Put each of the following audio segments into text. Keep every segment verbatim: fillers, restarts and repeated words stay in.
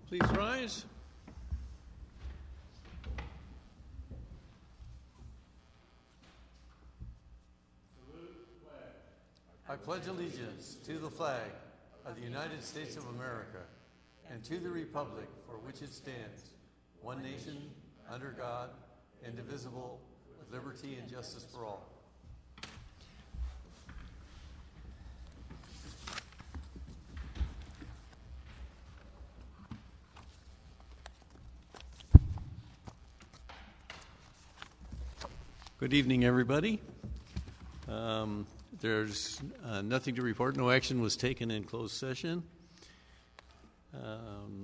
Please rise. I pledge allegiance to the flag of the United States of America and to the republic for which it stands, one nation, under God, indivisible, with liberty and justice for all. Good evening, everybody. Um, there's uh, nothing to report. No action was taken in closed session. Um,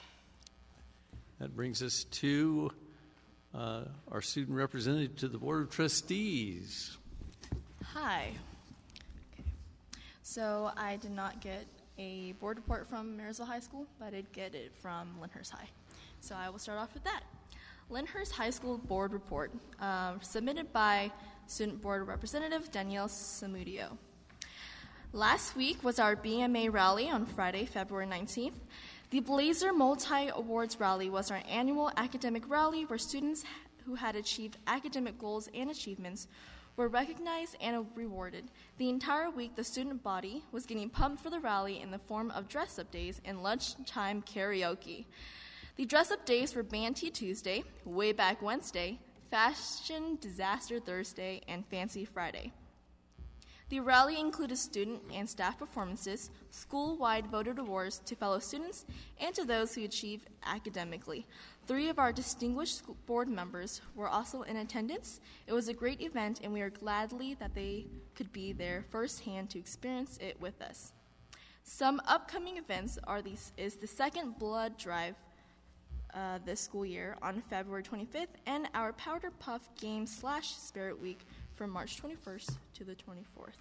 that brings us to uh, our student representative to the Board of Trustees. Hi. Okay. So I did not get a board report from Marysville High School, but I did get it from Lyndhurst High. So I will start off with that. Lyndhurst High School Board Report, uh, submitted by Student Board Representative Danielle Samudio. Last week was our B M A rally on Friday, February nineteenth. The Blazer Multi-Awards Rally was our annual academic rally where students who had achieved academic goals and achievements were recognized and rewarded. The entire week, the student body was getting pumped for the rally in the form of dress-up days and lunchtime karaoke. The dress-up days were Band Tea Tuesday, Way Back Wednesday, Fashion Disaster Thursday, and Fancy Friday. The rally included student and staff performances, school-wide voted awards to fellow students, and to those who achieved academically. Three of our distinguished school board members were also in attendance. It was a great event, and we are gladly that they could be there firsthand to experience it with us. Some upcoming events are these, is the second blood drive Uh, this school year on February twenty-fifth, and our Powder Puff Game slash Spirit Week from March twenty-first to the twenty-fourth.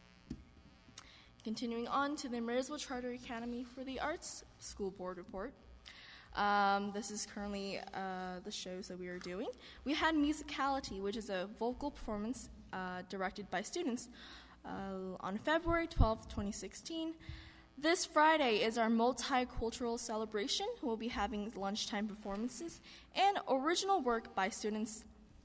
Continuing on to the Marysville Charter Academy for the Arts School Board Report. Um, this is currently uh, the shows that we are doing. We had Musicality, which is a vocal performance uh, directed by students uh, on February twelfth, twenty sixteen. This Friday is our multicultural celebration. We'll be having lunchtime performances and original work by students.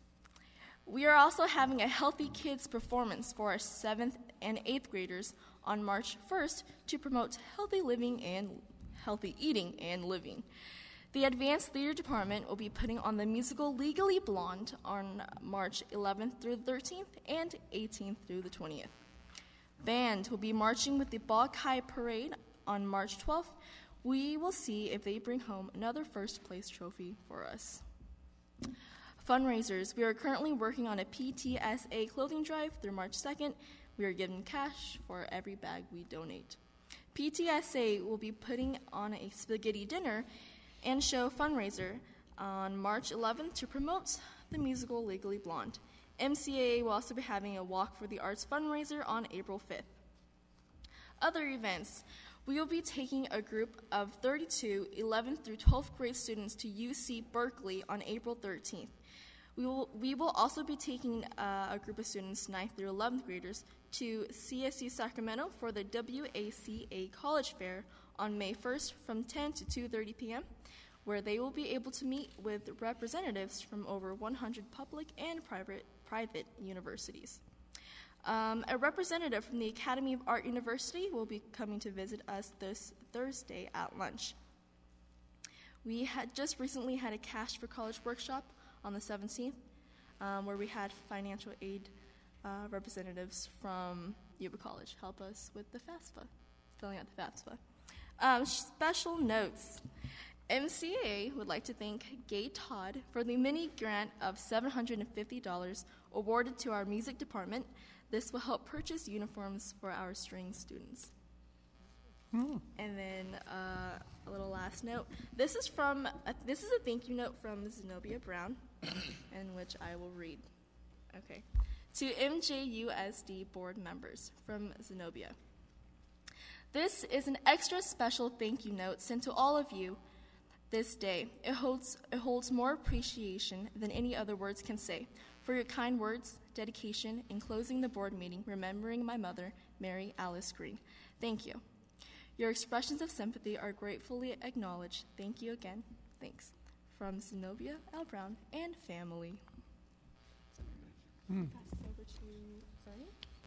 We are also having a Healthy Kids performance for our seventh and eighth graders on March first to promote healthy living and healthy eating and living. The Advanced Theater Department will be putting on the musical Legally Blonde on March eleventh through the thirteenth and eighteenth through the twentieth. Band will be marching with the Bog High Parade on March twelfth. We will see if they bring home another first place trophy for us. Fundraisers. We are currently working on a P T S A clothing drive through March second. We are giving cash for every bag we donate. P T S A will be putting on a spaghetti dinner and show fundraiser on March eleventh to promote the musical Legally Blonde. M C A A will also be having a Walk for the Arts fundraiser on April fifth. Other events. We will be taking a group of thirty-two eleventh through twelfth grade students to U C Berkeley on April thirteenth. We will, we will also be taking uh, a group of students, ninth through eleventh graders, to C S U Sacramento for the W A C A College Fair on May first from ten to two thirty p.m., where they will be able to meet with representatives from over one hundred public and private private universities. Um, a representative from the Academy of Art University will be coming to visit us this Thursday at lunch. We had just recently had a Cash for College workshop on the seventeenth, um, where we had financial aid uh, representatives from Yuba College help us with the FAFSA, filling out the FAFSA. Um, special notes. M C A A would like to thank Gay Todd for the mini grant of seven hundred fifty dollars awarded to our music department. This will help purchase uniforms for our string students. Mm. And then uh, a little last note. This is from uh, this is a thank you note from Zenobia Brown, in which I will read. Okay. To M J U S D board members from Zenobia. This is an extra special thank you note sent to all of you this day. It holds, it holds more appreciation than any other words can say for your kind words, dedication, in closing the board meeting, remembering my mother, Mary Alice Green. Thank you. Your expressions of sympathy are gratefully acknowledged. Thank you again. Thanks. From Zenobia L. Brown and family. Hmm. Pass this over to Bernie.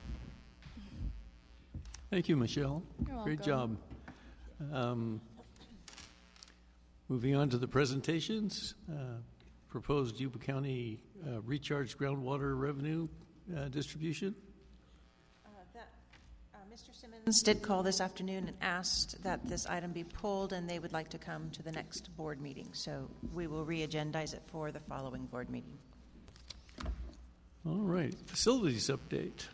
Thank you, Michelle. You're Great job. welcome. Um, moving on to the presentations. Uh, proposed Yuba County uh, recharge groundwater revenue uh, distribution. Uh, that, uh, Mister Simmons did call this afternoon and asked that this item be pulled, and they would like to come to the next board meeting. So we will re-agendize it for the following board meeting. All right, facilities update.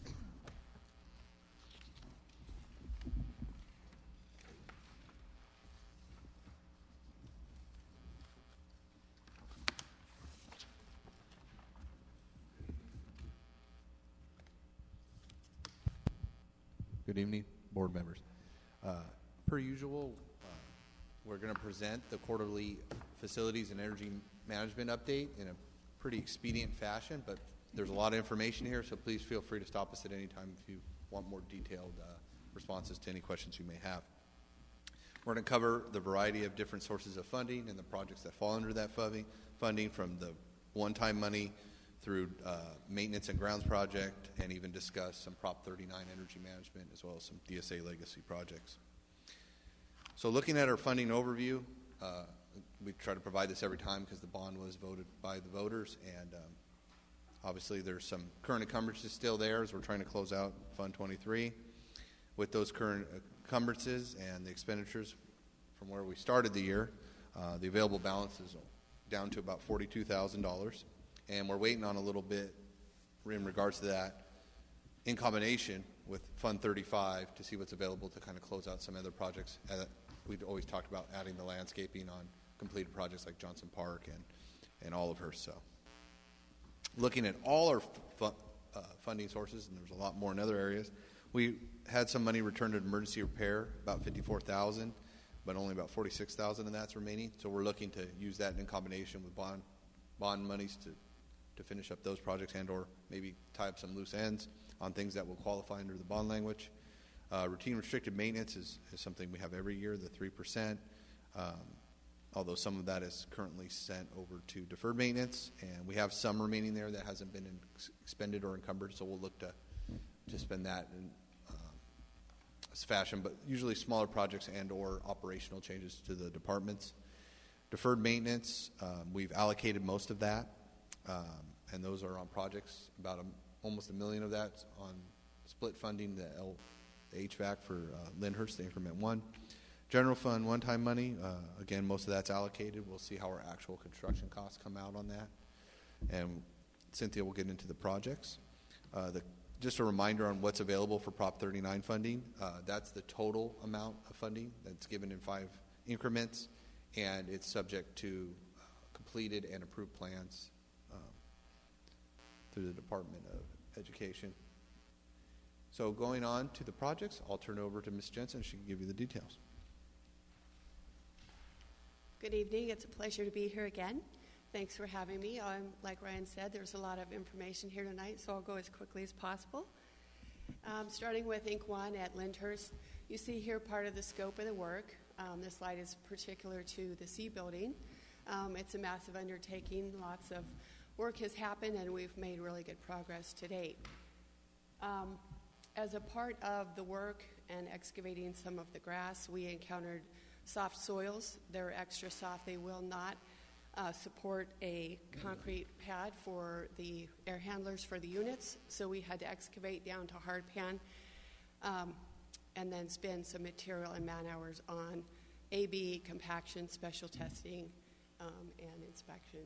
Good evening, board members. Uh, per usual, uh, we're going to present the quarterly facilities and energy management update in a pretty expedient fashion, but there's a lot of information here, so please feel free to stop us at any time if you want more detailed uh, responses to any questions you may have. We're going to cover the variety of different sources of funding and the projects that fall under that funding, funding from the one-time money through uh, maintenance and grounds project, and even discuss some Prop thirty-nine energy management as well as some D S A legacy projects. So looking at our funding overview, uh, we try to provide this every time because the bond was voted by the voters, and um, obviously there's some current encumbrances still there as we're trying to close out Fund twenty-three. With those current encumbrances and the expenditures from where we started the year, uh, the available balance is down to about forty-two thousand dollars. And we're waiting on a little bit in regards to that in combination with Fund thirty-five to see what's available to kind of close out some other projects. Uh, we'd always talked about adding the landscaping on completed projects like Johnson Park and, and Olivehurst. So looking at all our fu- uh, funding sources, and there's a lot more in other areas, we had some money returned to emergency repair, about fifty-four thousand dollars, but only about forty-six thousand dollars of that's remaining. So we're looking to use that in combination with bond bond monies to to finish up those projects and or maybe tie up some loose ends on things that will qualify under the bond language. Uh, routine restricted maintenance is, is something we have every year, the three percent, um, although some of that is currently sent over to deferred maintenance, and we have some remaining there that hasn't been in, expended or encumbered, so we'll look to, to spend that in um, this fashion, but usually smaller projects and or operational changes to the departments. Deferred maintenance, um, we've allocated most of that. Um, and those are on projects, about a, almost a million of that on split funding, the, L, the H V A C for uh, Lyndhurst, the increment one. General fund one-time money, uh, again, most of that's allocated. We'll see how our actual construction costs come out on that. And Cynthia will get into the projects. Uh, the, just a reminder on what's available for Prop thirty-nine funding. Uh, that's the total amount of funding that's given in five increments, and it's subject to uh, completed and approved plans through the Department of Education. So going on to the projects, I'll turn it over to Miz Jensen. She can give you the details. Good evening. It's a pleasure to be here again. Thanks for having me. Um, like Ryan said, there's a lot of information here tonight, so I'll go as quickly as possible. Um, starting with Inc one at Lyndhurst, you see here part of the scope of the work. Um, this slide is particular to the C building. Um, it's a massive undertaking, lots of work has happened, and we've made really good progress to date. Um, as a part of the work and excavating some of the grass, we encountered soft soils. They're extra soft. They will not uh, support a concrete pad for the air handlers for the units, so we had to excavate down to hard pan um, and then spend some material and man hours on A B, compaction, special testing, um, and inspections.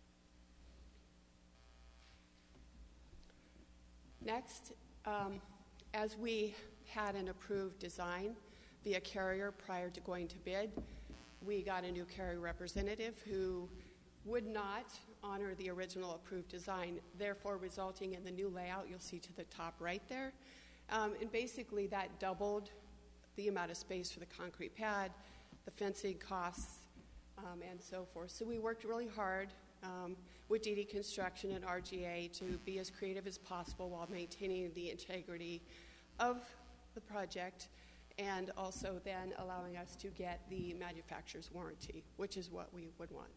Next, um, as we had an approved design via carrier prior to going to bid, we got a new carrier representative who would not honor the original approved design, therefore resulting in the new layout you'll see to the top right there. Um, and basically that doubled the amount of space for the concrete pad, the fencing costs, um, and so forth. So we worked really hard Um, with D D Construction and R G A to be as creative as possible while maintaining the integrity of the project and also then allowing us to get the manufacturer's warranty, which is what we would want.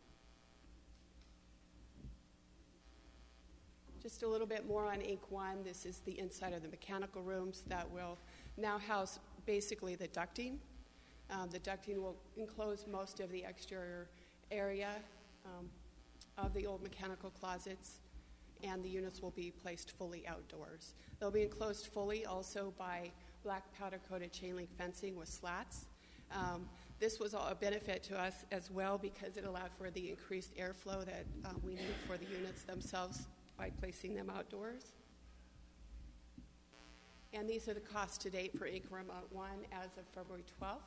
Just a little bit more on Inc one. This is the inside of the mechanical rooms that will now house basically the ducting. Um, the ducting will enclose most of the exterior area um, of the old mechanical closets, and the units will be placed fully outdoors. They'll be enclosed fully also by black powder-coated chain link fencing with slats. Um, this was a benefit to us as well because it allowed for the increased airflow that uh, we need for the units themselves by placing them outdoors. And these are the costs to date for Inc Remote one as of February twelfth.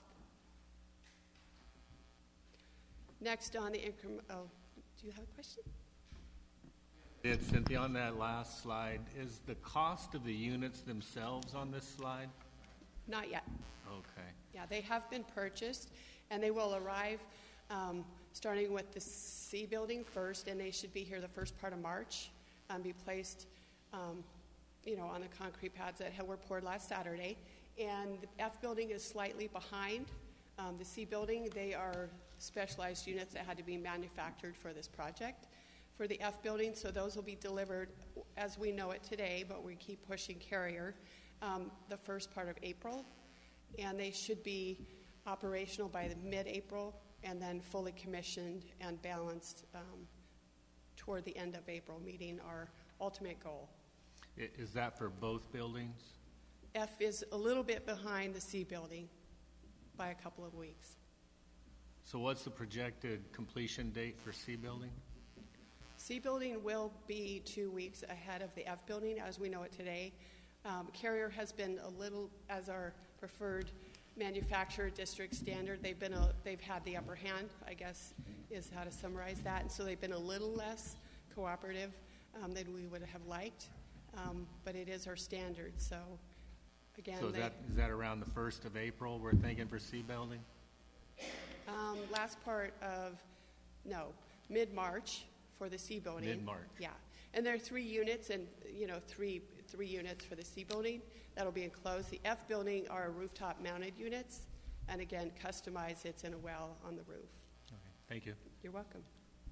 Next on the increment, oh, do you have a question? Did Cynthia, on that last slide, is the cost of the units themselves on this slide? Not yet. Okay. Yeah, they have been purchased, and they will arrive um, starting with the C building first, and they should be here the first part of March, and be placed, um, you know, on the concrete pads that were poured last Saturday. And the F building is slightly behind. Um, the C building, they are specialized units that had to be manufactured for this project. For the F building, so those will be delivered as we know it today, but we keep pushing Carrier um, the first part of April, and they should be operational by the mid-April and then fully commissioned and balanced um, toward the end of April, meeting our ultimate goal. Is that for both buildings? F is a little bit behind the C building by a couple of weeks. So what's the projected completion date for C building? C building will be two weeks ahead of the F building as we know it today. Um, Carrier has been a little, as our preferred manufacturer district standard, they've been a, they've had the upper hand, I guess is how to summarize that, and so they've been a little less cooperative um, than we would have liked, um, but it is our standard. So again, so is they, that is that around the first of April? We're thinking for C building. Um, last part of no mid March. For the C building. Mid-March. Yeah. And there are three units and, you know, three three units for the C building. That'll be enclosed. The F building are rooftop mounted units. And again, customized. It's in a well on the roof. Okay. Thank you. You're welcome.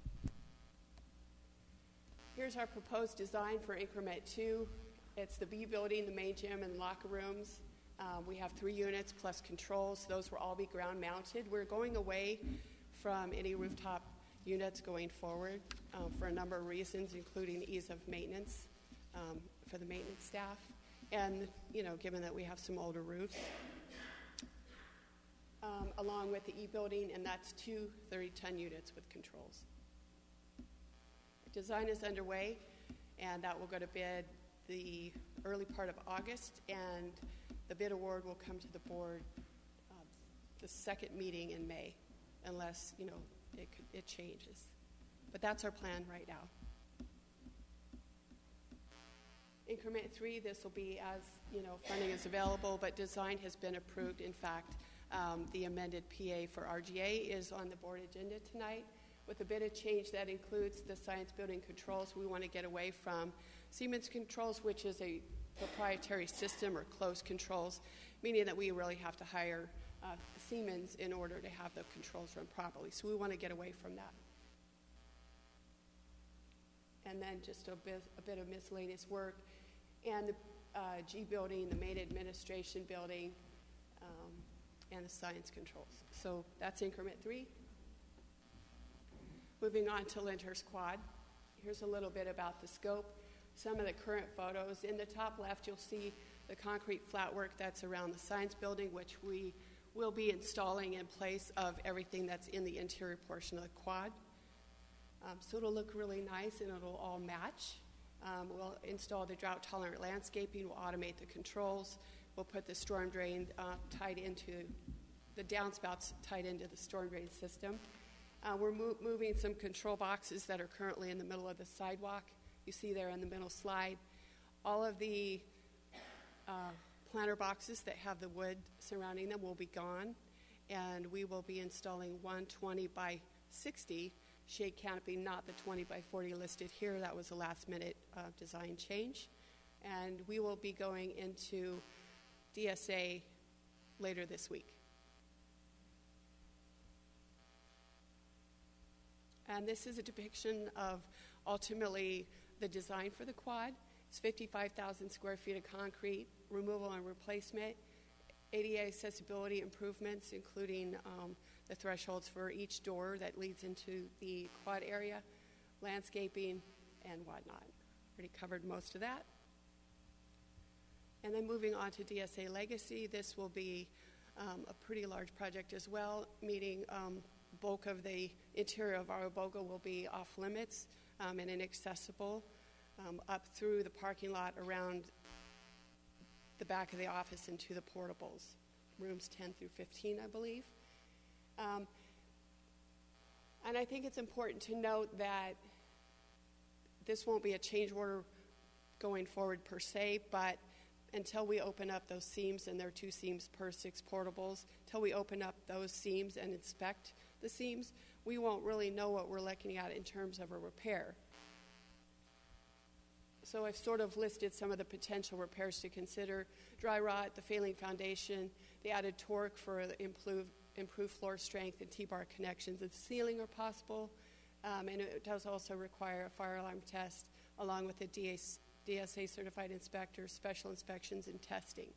Here's our proposed design for increment two. It's the B building, the main gym and locker rooms. Um, we have three units plus controls. Those will all be ground mounted. We're going away from any rooftop units going forward um, for a number of reasons, including ease of maintenance um, for the maintenance staff, and you know, given that we have some older roofs, um, along with the E building, and that's two thirty-ton units with controls. Design is underway, and that will go to bid the early part of August, and the bid award will come to the board uh, the second meeting in May, unless you know. It, it changes. But that's our plan right now. Increment three, this will be as, you know, funding is available, but design has been approved. In fact, um, the amended P A for R G A is on the board agenda tonight with a bit of change that includes the science building controls. We want to get away from Siemens controls, which is a proprietary system, or closed controls, meaning that we really have to hire Uh, Siemens in order to have the controls run properly. So we want to get away from that. And then just a bit, a bit of miscellaneous work. And the uh, G building, the main administration building, um, and the science controls. So that's increment three. Moving on to Lyndhurst Quad. Here's a little bit about the scope. Some of the current photos. In the top left, you'll see the concrete flatwork that's around the science building, which we will be installing in place of everything that's in the interior portion of the quad. Um, so it'll look really nice and it'll all match. Um, we'll install the drought-tolerant landscaping. We'll automate the controls. We'll put the storm drain uh, tied into the downspouts tied into the storm drain system. Uh, we're mo- moving some control boxes that are currently in the middle of the sidewalk. You see there in the middle slide. All of the uh, planter boxes that have the wood surrounding them will be gone, and we will be installing one twenty by sixty shade canopy, not the twenty by forty listed here. That was a last minute uh, design change. And we will be going into D S A later this week. And this is a depiction of ultimately the design for the quad. It's fifty-five thousand square feet of concrete, removal and replacement, A D A accessibility improvements, including um, the thresholds for each door that leads into the quad area, landscaping, and whatnot. Already covered most of that. And then moving on to D S A Legacy, this will be um, a pretty large project as well, meaning um, bulk of the interior of Araboga will be off limits um, and inaccessible um, up through the parking lot around the back of the office into the portables, rooms ten through fifteen, I believe. Um, and I think it's important to note that this won't be a change order going forward per se, but until we open up those seams, and there are two seams per six portables, until we open up those seams and inspect the seams, we won't really know what we're looking at in terms of a repair. So I've sort of listed some of the potential repairs to consider: dry rot, the failing foundation, the added torque for improved, improved floor strength, and T-bar connections of the ceiling are possible. Um, and it does also require a fire alarm test along with a D S A certified inspector, special inspections, and testing.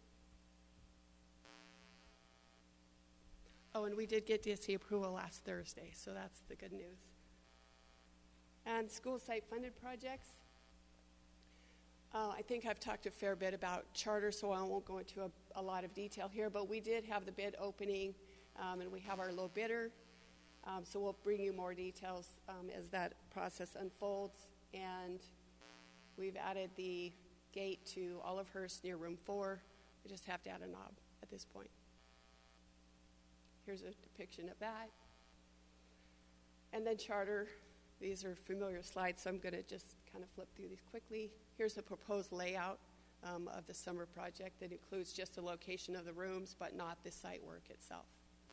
Oh, and we did get D S A approval last Thursday, so that's the good news. And school site funded projects. Uh, I think I've talked a fair bit about charter, so I won't go into a, a lot of detail here, but we did have the bid opening, um, and we have our low bidder. Um, so we'll bring you more details um, as that process unfolds. And we've added the gate to Olivehurst near room four. We just have to add a knob at this point. Here's a depiction of that. And then charter. These are familiar slides, so I'm going to just kind of flip through these quickly. Here's a proposed layout um, of the summer project that includes just the location of the rooms, but not the site work itself.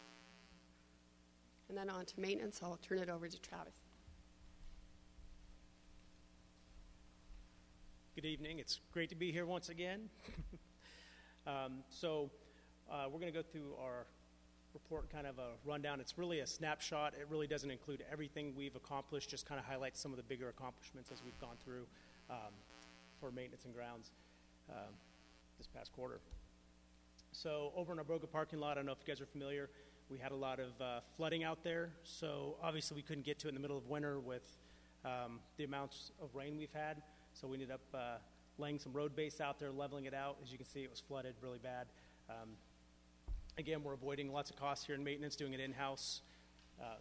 And then on to maintenance. I'll turn it over to Travis. Good evening. It's great to be here once again. um, so uh, we're going to go through our report, kind of a rundown. It's really a snapshot. It really doesn't include everything we've accomplished, just kind of highlights some of the bigger accomplishments as we've gone through um, for maintenance and grounds um, this past quarter. So over in our Broga parking lot, I don't know if you guys are familiar, we had a lot of uh, flooding out there. So obviously we couldn't get to it in the middle of winter with um, the amounts of rain we've had. So we ended up uh, laying some road base out there, leveling it out. As you can see, it was flooded really bad. Um, Again, we're avoiding lots of costs here in maintenance, doing it in-house. Um,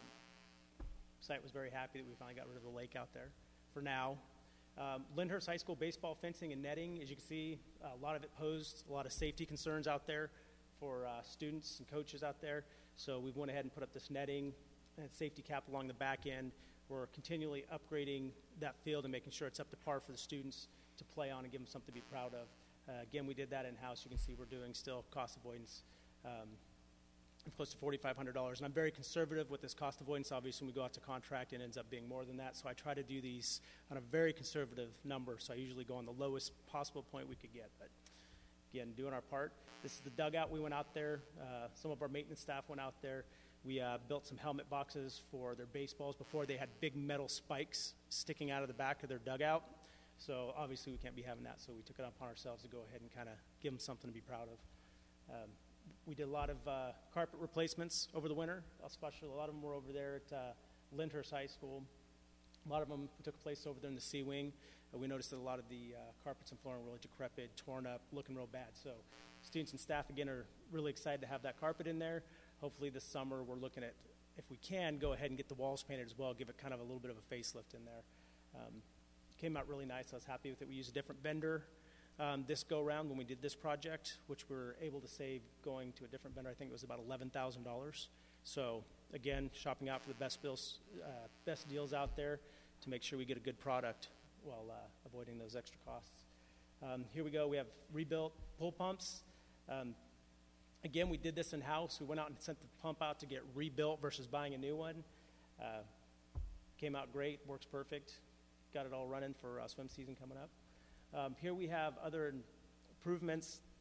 site was very happy that we finally got rid of the lake out there for now. Um, Lyndhurst High School baseball fencing and netting, as you can see, a lot of it posed a lot of safety concerns out there for uh, students and coaches out there. So we went ahead and put up this netting and safety cap along the back end. We're continually upgrading that field and making sure it's up to par for the students to play on and give them something to be proud of. Uh, again, we did that in-house. You can see we're doing still cost avoidance Um, close to forty-five hundred dollars. And I'm very conservative with this cost avoidance. Obviously, when we go out to contract, it ends up being more than that. So I try to do these on a very conservative number. So I usually go on the lowest possible point we could get. But again, doing our part. This is the dugout. We went out there. Uh, some of our maintenance staff went out there. We uh, built some helmet boxes for their baseballs. Before, they had big metal spikes sticking out of the back of their dugout. So obviously, we can't be having that. So we took it upon ourselves to go ahead and kind of give them something to be proud of. Um, We did a lot of uh, carpet replacements over the winter, especially a lot of them were over there at uh, Lyndhurst High School. A lot of them took place over there in the C wing. Uh, we noticed that a lot of the uh, carpets and flooring were really decrepit, torn up, looking real bad. So students and staff, again, are really excited to have that carpet in there. Hopefully this summer we're looking at, if we can, go ahead and get the walls painted as well, give it kind of a little bit of a facelift in there. Um, came out really nice. I was happy with it. We used a different vendor Um, this go-round when we did this project, which we were able to save going to a different vendor. I think it was about eleven thousand dollars. So, again, shopping out for the best, bills, uh, best deals out there to make sure we get a good product while uh, avoiding those extra costs. Um, here we go. We have rebuilt pool pumps. Um, again, we did this in-house. We went out and sent the pump out to get rebuilt versus buying a new one. Uh, came out great. Works perfect. Got it all running for uh, swim season coming up. Um, here we have other improvements,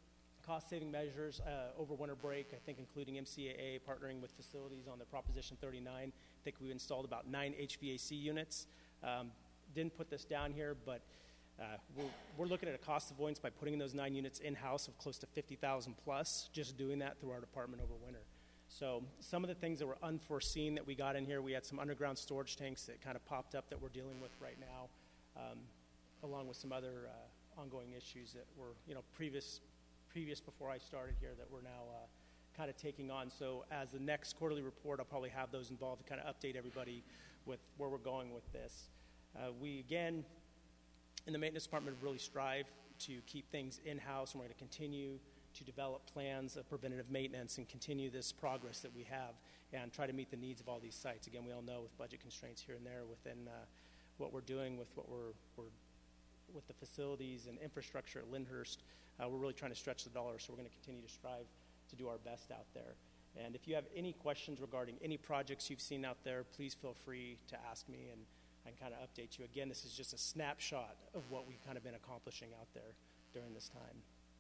cost-saving measures uh, over winter break, I think including M C A A, partnering with facilities on the Proposition thirty-nine. I think we installed about nine H V A C units. Um, didn't put this down here, but uh, we're, we're looking at a cost avoidance by putting those nine units in-house of close to fifty thousand plus, just doing that through our department over winter. So some of the things that were unforeseen that we got in here, we had some underground storage tanks that kind of popped up that we're dealing with right now, um, along with some other uh, ongoing issues that were, you know, previous previous before I started here that we're now uh, kind of taking on. So as the next quarterly report, I'll probably have those involved to kind of update everybody with where we're going with this. Uh, we, again, in the maintenance department really strive to keep things in-house, and we're going to continue to develop plans of preventative maintenance and continue this progress that we have and try to meet the needs of all these sites. Again, we all know with budget constraints here and there within uh, what we're doing with what we're, we're with the facilities and infrastructure at Lyndhurst, uh, we're really trying to stretch the dollar, so we're going to continue to strive to do our best out there. And if you have any questions regarding any projects you've seen out there, please feel free to ask me, and I can kind of update you. Again, this is just a snapshot of what we've kind of been accomplishing out there during this time.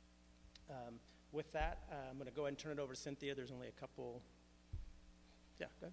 Um, with that, uh, I'm going to go ahead and turn it over to Cynthia. There's only a couple. Yeah, go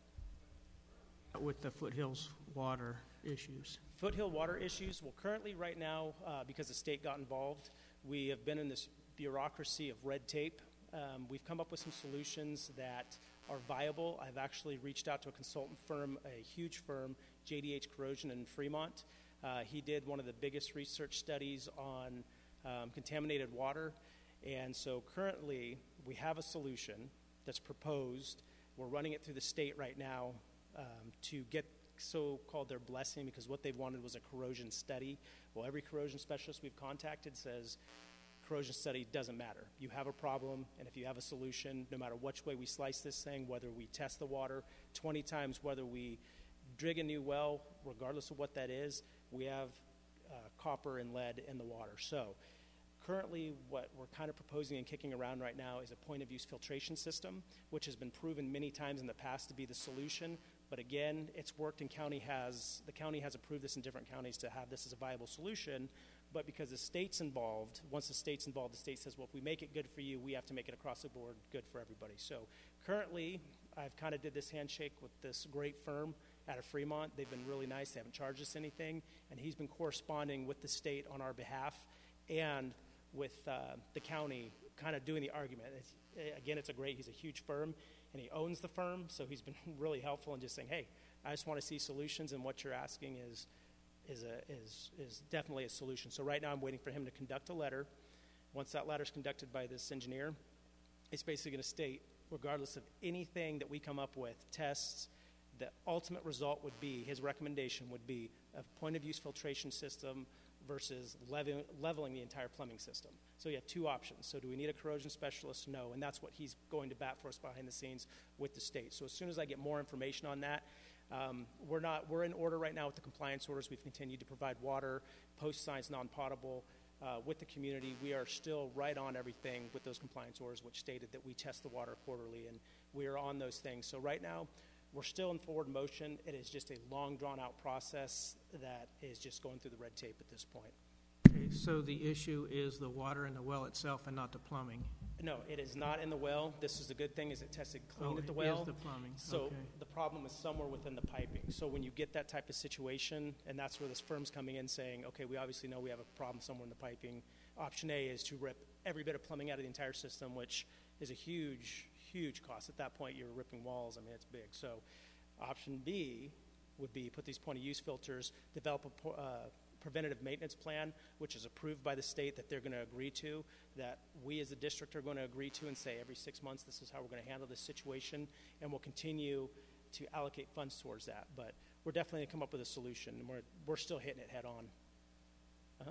ahead. With the Foothills water issues. Foothill water issues. Well, currently right now, uh, because the state got involved, we have been in this bureaucracy of red tape. Um, we've come up with some solutions that are viable. I've actually reached out to a consultant firm, a huge firm, J D H Corrosion in Fremont. Uh, he did one of the biggest research studies on um, contaminated water. And so currently we have a solution that's proposed. We're running it through the state right now um, to get so-called their blessing, because what they wanted was a corrosion study. Well, every corrosion specialist we've contacted says corrosion study doesn't matter. You have a problem, and if you have a solution, no matter which way we slice this thing, whether we test the water twenty times, whether we dig a new well, regardless of what that is, we have uh, copper and lead in the water. So currently, what we're kind of proposing and kicking around right now is a point-of-use filtration system, which has been proven many times in the past to be the solution. But again, it's worked, and county has the county has approved this in different counties to have this as a viable solution. But because the state's involved, once the state's involved, the state says, well, if we make it good for you, we have to make it across the board good for everybody. So currently, I've kind of did this handshake with this great firm out of Fremont. They've been really nice. They haven't charged us anything. And he's been corresponding with the state on our behalf and with uh, the county, kind of doing the argument. It's, again, it's a great, he's a huge firm, and he owns the firm, so he's been really helpful in just saying, hey, I just want to see solutions, and what you're asking is is a, is is definitely a solution. So right now I'm waiting for him to conduct a letter. Once that letter is conducted by this engineer, it's basically going to state, regardless of anything that we come up with, tests, the ultimate result would be, his recommendation would be a point-of-use filtration system versus level, leveling the entire plumbing system. So you have two options. So do we need a corrosion specialist? No, and that's what he's going to bat for us behind the scenes with the state. So as soon as I get more information on that, um, we're not we're in order right now with the compliance orders. We've continued to provide water, post science non-potable uh, with the community. We are still right on everything with those compliance orders, which stated that we test the water quarterly, and we are on those things. So right now, we're still in forward motion. It is just a long, drawn-out process that is just going through the red tape at this point. Okay, so the issue is the water in the well itself and not the plumbing? No, it is not in the well. This is a good thing, is it tested clean Oh, at the it well. is the plumbing. So Okay. the problem is somewhere within the piping. So when you get that type of situation, and that's where this firm's coming in saying, okay, we obviously know we have a problem somewhere in the piping. Option A is to rip every bit of plumbing out of the entire system, which is a huge, huge cost. At that point, you're ripping walls. I mean, it's big. So option B would be put these point-of-use filters, develop a po- uh, preventative maintenance plan, which is approved by the state that they're going to agree to, that we as a district are going to agree to and say every six months this is how we're going to handle this situation, and we'll continue to allocate funds towards that. But we're definitely going to come up with a solution, and we're, we're still hitting it head on. Uh-huh.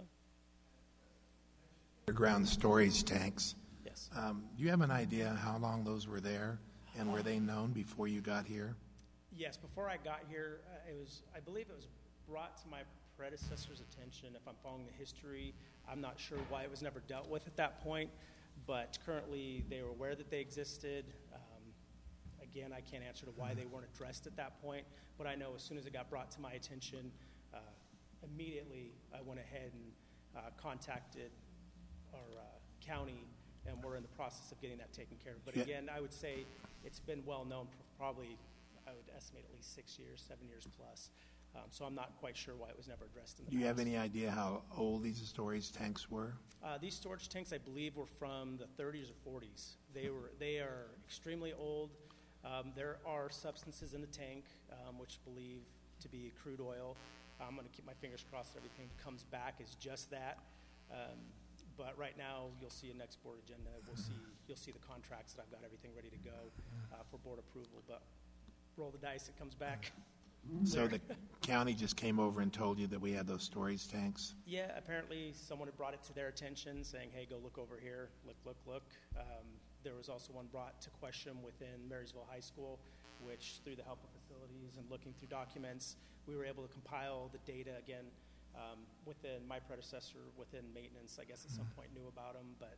Underground storage tanks. Yes. Um, do you have an idea how long those were there, and were they known before you got here? Yes, before I got here, uh, it was, I believe it was brought to my predecessor's attention. If I'm following the history, I'm not sure why it was never dealt with at that point, but currently they were aware that they existed. Um, again, I can't answer to why they weren't addressed at that point, but I know as soon as it got brought to my attention, uh, immediately I went ahead and uh, contacted our uh, county and we're in the process of getting that taken care of. But Yeah. again, I would say it's been well known for probably, I would estimate at least six years, seven years plus. Um, so I'm not quite sure why it was never addressed in the Do you have past. any idea how old these storage tanks were? Uh, these storage tanks, I believe, were from the thirties or forties. They were they are extremely old. Um, there are substances in the tank, um, which believe to be crude oil. I'm going to keep my fingers crossed that everything comes back as just that. Um, but right now, you'll see a next board agenda. We'll see you'll see the contracts that I've got everything ready to go uh, for board approval. But roll the dice, it comes back. So the county just came over and told you that we had those storage tanks? Yeah, apparently someone had brought it to their attention, saying, hey, go look over here, look, look, look. Um, there was also one brought to question within Marysville High School, which through the help of facilities and looking through documents, we were able to compile the data again um, within my predecessor, within maintenance, I guess at some point knew about them, but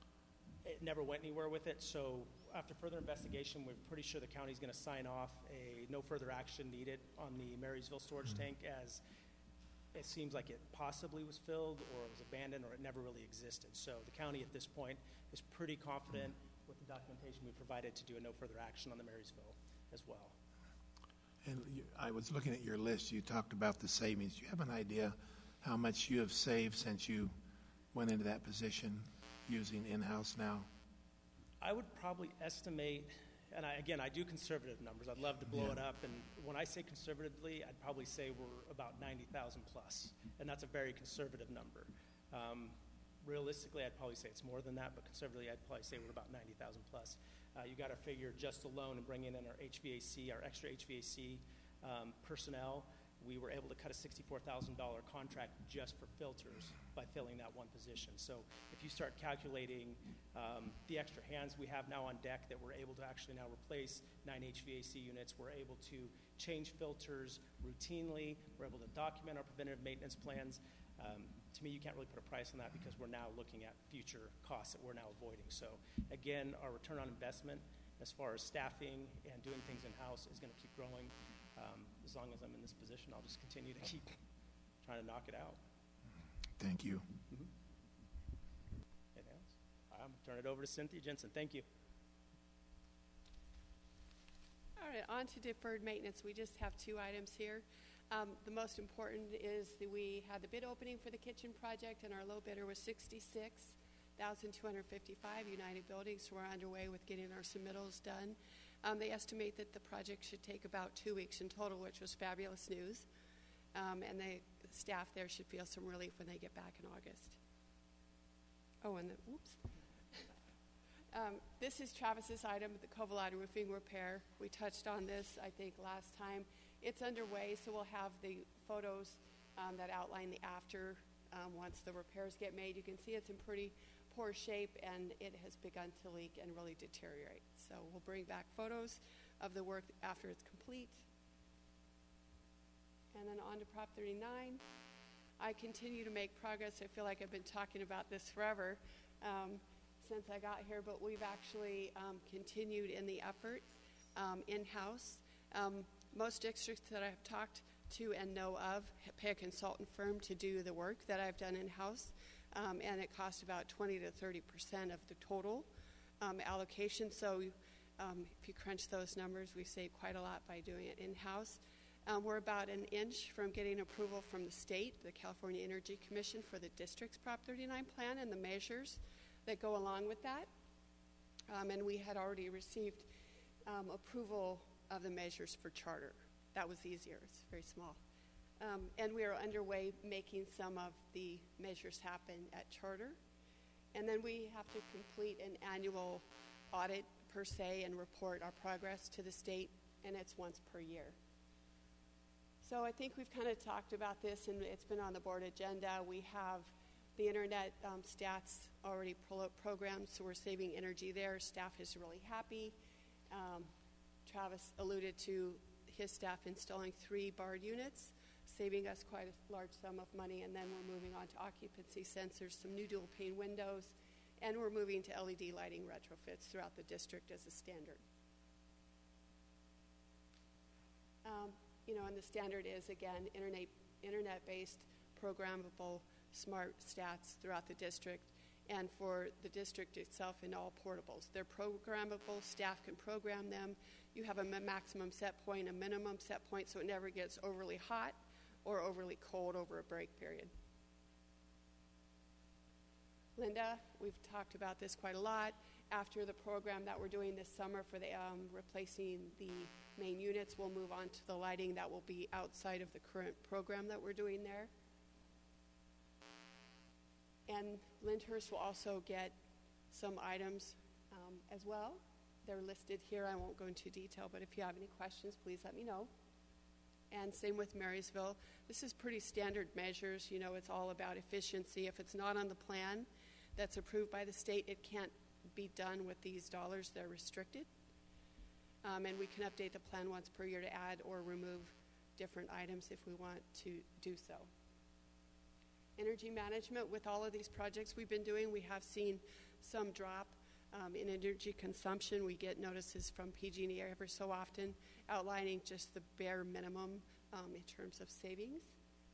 it never went anywhere with it. So after further investigation, we're pretty sure the county's going to sign off a no further action needed on the Marysville storage tank, as it seems like it possibly was filled or it was abandoned or it never really existed. So the county at this point is pretty confident with the documentation we provided to do a no further action on the Marysville as well. And you, I was looking at your list. You talked about the savings. Do you have an idea how much you have saved since you went into that position using in-house now? I would probably estimate, and I, again, I do conservative numbers. I'd love to blow Yeah. it up. And when I say conservatively, I'd probably say we're about ninety thousand plus. And that's a very conservative number. Um, realistically, I'd probably say it's more than that, but conservatively, I'd probably say we're about ninety thousand plus. Uh, you got to figure just alone and bringing in our H V A C, our extra H V A C um, personnel. We were able to cut a sixty-four thousand dollars contract just for filters by filling that one position. So if you start calculating um, the extra hands we have now on deck that we're able to actually now replace nine H V A C units, we're able to change filters routinely, we're able to document our preventative maintenance plans. Um, to me, you can't really put a price on that because we're now looking at future costs that we're now avoiding. So again, our return on investment as far as staffing and doing things in-house is going to keep growing. Um, as long as I'm in this position, I'll just continue to keep trying to knock it out. Thank you. Mm-hmm. Anything else? I'm going to turn it over to Cynthia Jensen. Thank you. All right, on to deferred maintenance. We just have two items here. Um, the most important is that we had the bid opening for the kitchen project, and our low bidder was sixty-six thousand two hundred fifty-five. United Buildings, so we're underway with getting our submittals done. Um, they estimate that the project should take about two weeks in total, which was fabulous news. Um, and they, the staff there should feel some relief when they get back in August. Oh, and the, oops. um, this is Travis's item, the Covalada roofing repair. We touched on this, I think, last time. It's underway, so we'll have the photos um, that outline the after um, once the repairs get made. You can see it's in pretty poor shape, and it has begun to leak and really deteriorate. So we'll bring back photos of the work after it's complete. And then on to Prop thirty-nine. I continue to make progress. I feel like I've been talking about this forever um, since I got here, but we've actually um, continued in the effort um, in-house. Um, most districts that I've talked to and know of pay a consultant firm to do the work that I've done in-house. Um, and it costs about twenty to thirty percent of the total um, allocation. So um, if you crunch those numbers, we save quite a lot by doing it in-house. Um, we're about an inch from getting approval from the state, the California Energy Commission, for the district's Prop thirty-nine plan and the measures that go along with that. Um, and we had already received um, approval of the measures for charter. That was easier. It's very small. Um, and we are underway making some of the measures happen at charter. And then we have to complete an annual audit per se and report our progress to the state, and it's once per year. So I think we've kind of talked about this, and it's been on the board agenda. We have the internet um, stats already pro- programmed, so we're saving energy there. Staff is really happy. Um, Travis alluded to his staff installing three BARD units, saving us quite a large sum of money, and then we're moving on to occupancy sensors, some new dual pane windows, and we're moving to L E D lighting retrofits throughout the district as a standard. Um, you know, and the standard is, again, internet, internet-based, programmable, smart stats throughout the district, and for the district itself in all portables. They're programmable. Staff can program them. You have a maximum set point, a minimum set point, so it never gets overly hot or overly cold over a break period. Linda, we've talked about this quite a lot. After the program that we're doing this summer for the um, replacing the main units, we'll move on to the lighting that will be outside of the current program that we're doing there. And Lyndhurst will also get some items um, as well. They're listed here. I won't go into detail, but if you have any questions, please let me know. And same with Marysville. This is pretty standard measures. You know, it's all about efficiency. If it's not on the plan that's approved by the state, it can't be done with these dollars. They're restricted. Um, and we can update the plan once per year to add or remove different items if we want to do so. Energy management, with all of these projects we've been doing, we have seen some drop um, in energy consumption. We get notices from P G and E every so often outlining just the bare minimum um, in terms of savings.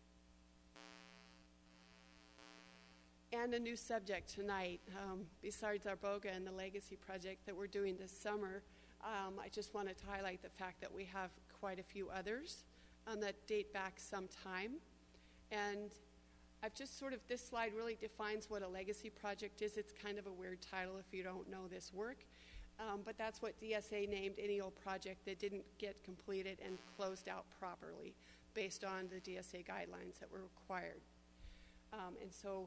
And a new subject tonight, um, besides our BOGA and the Legacy project that we're doing this summer, um, I just wanted to highlight the fact that we have quite a few others um, that date back some time. And I've just sort of, this slide really defines what a legacy project is. It's kind of a weird title if you don't know this work. Um, but that's what D S A named any old project that didn't get completed and closed out properly based on the D S A guidelines that were required. Um, and so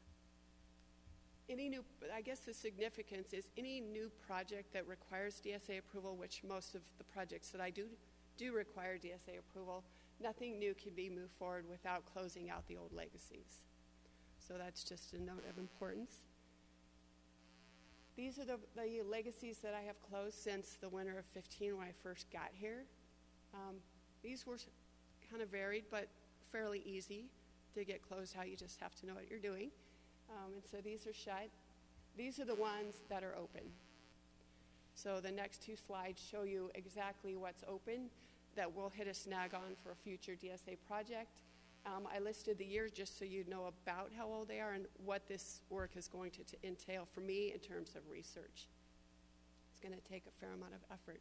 any new, I guess the significance is any new project that requires D S A approval, which most of the projects that I do do require D S A approval, nothing new can be moved forward without closing out the old legacies. So that's just a note of importance. These are the, the legacies that I have closed since the winter of fifteen when I first got here. Um, these were kind of varied, but fairly easy to get closed out. You just have to know what you're doing. Um, and so these are shut. These are the ones that are open. So the next two slides show you exactly what's open that we'll hit a snag on for a future D S A project. Um, I listed the years just so you know about how old they are and what this work is going to, to entail for me in terms of research. It's going to take a fair amount of effort.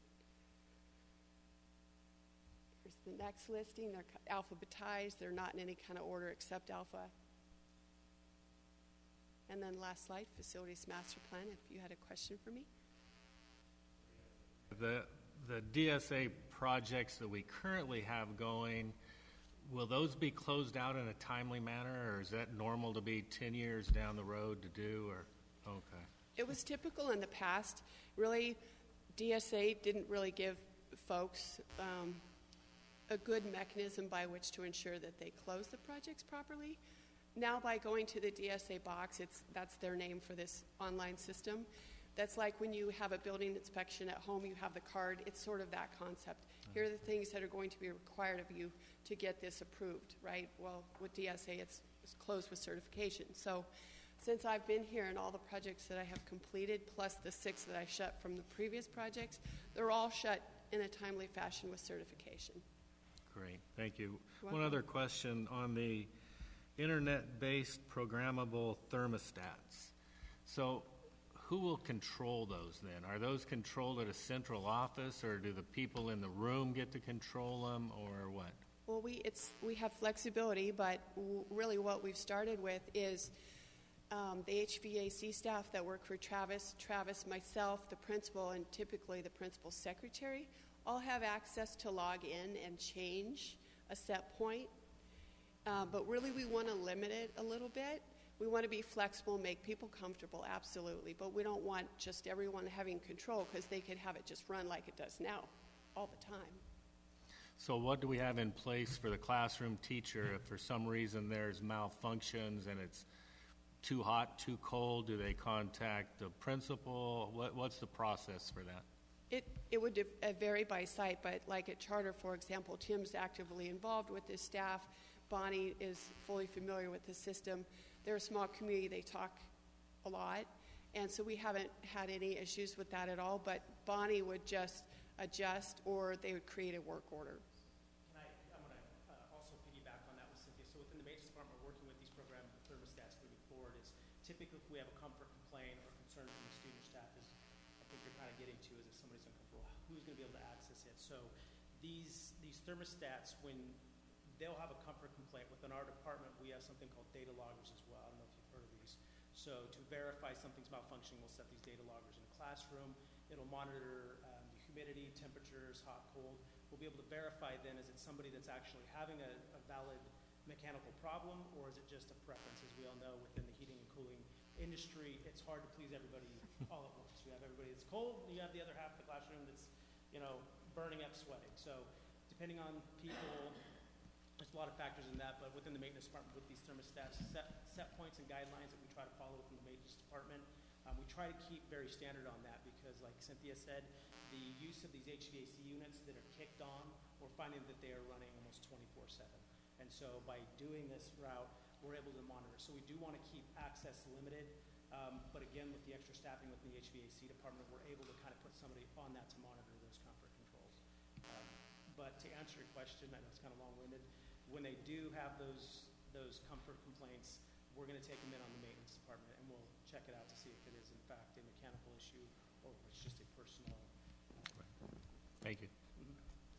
Here's the next listing. They're alphabetized. They're not in any kind of order except alpha. And then last slide, facilities master plan, if you had a question for me. The, the D S A projects that we currently have going, will those be closed out in a timely manner, or is that normal to be ten years down the road to do? Or okay. It was typical in the past. Really, D S A didn't really give folks um, a good mechanism by which to ensure that they close the projects properly. Now, by going to the D S A box, it's that's their name for this online system. That's like when you have a building inspection at home, you have the card. It's sort of that concept. Here are the things that are going to be required of you to get this approved, right? Well, with D S A, it's, it's closed with certification. So since I've been here and all the projects that I have completed, plus the six that I shut from the previous projects, they're all shut in a timely fashion with certification. Great, thank you. You're One welcome. other question on the internet-based programmable thermostats. So who will control those then? Are those controlled at a central office, or do the people in the room get to control them, or what? Well, we it's we have flexibility, but w- really what we've started with is um, the H V A C staff that work for Travis, Travis, myself, the principal, and typically the principal's secretary, all have access to log in and change a set point. Uh, but really we want to limit it a little bit. We want to be flexible, make people comfortable, absolutely. But we don't want just everyone having control, because they could have it just run like it does now all the time. So what do we have in place for the classroom teacher if for some reason there's malfunctions and it's too hot, too cold? Do they contact the principal? What, what's the process for that? It, it would uh, vary by site, but like at Charter, for example, Tim's actively involved with his staff. Bonnie is fully familiar with the system. They're a small community. They talk a lot. And so we haven't had any issues with that at all. But Bonnie would just adjust, or they would create a work order. Can I, I'm going to uh, also piggyback on that with Cynthia. So within the maintenance department, we're working with these program thermostats moving forward is typically if we have a comfort complaint or concern from the student staff is, I think you're kind of getting to is if somebody's uncomfortable, who's going to be able to access it. So these, these thermostats, when they'll have a comfort complaint within our department, we have something called data loggers as well. I don't know if you've heard of these. So to verify something's malfunctioning, we'll set these data loggers in a classroom. It'll monitor um, the humidity, temperatures, hot, cold. We'll be able to verify then, is it somebody that's actually having a, a valid mechanical problem, or is it just a preference? As we all know, within the heating and cooling industry, it's hard to please everybody all at once. You have everybody that's cold, and you have the other half of the classroom that's, you know, burning up, sweating. So depending on people, there's a lot of factors in that, but within the maintenance department with these thermostats, set, set points and guidelines that we try to follow within the maintenance department. Um, we try to keep very standard on that because, like Cynthia said, the use of these H V A C units that are kicked on, we're finding that they are running almost twenty-four seven. And so by doing this route, we're able to monitor. So we do want to keep access limited, um, but again, with the extra staffing within the H V A C department, we're able to kind of put somebody on that to monitor those comfort controls. Um, but to answer your question, I know it's kind of long-winded, when they do have those those comfort complaints, we're going to take them in on the maintenance department, and we'll check it out to see if it is in fact a mechanical issue or if it's just a personal. Uh, Thank you. mm-hmm.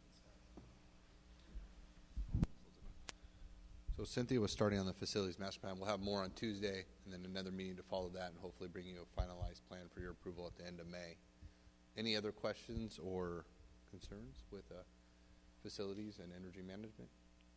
So Cynthia was starting on the facilities master plan. We'll have more on Tuesday, and then another meeting to follow that, and hopefully bring you a finalized plan for your approval at the end of May. Any other questions or concerns with uh, facilities and energy management?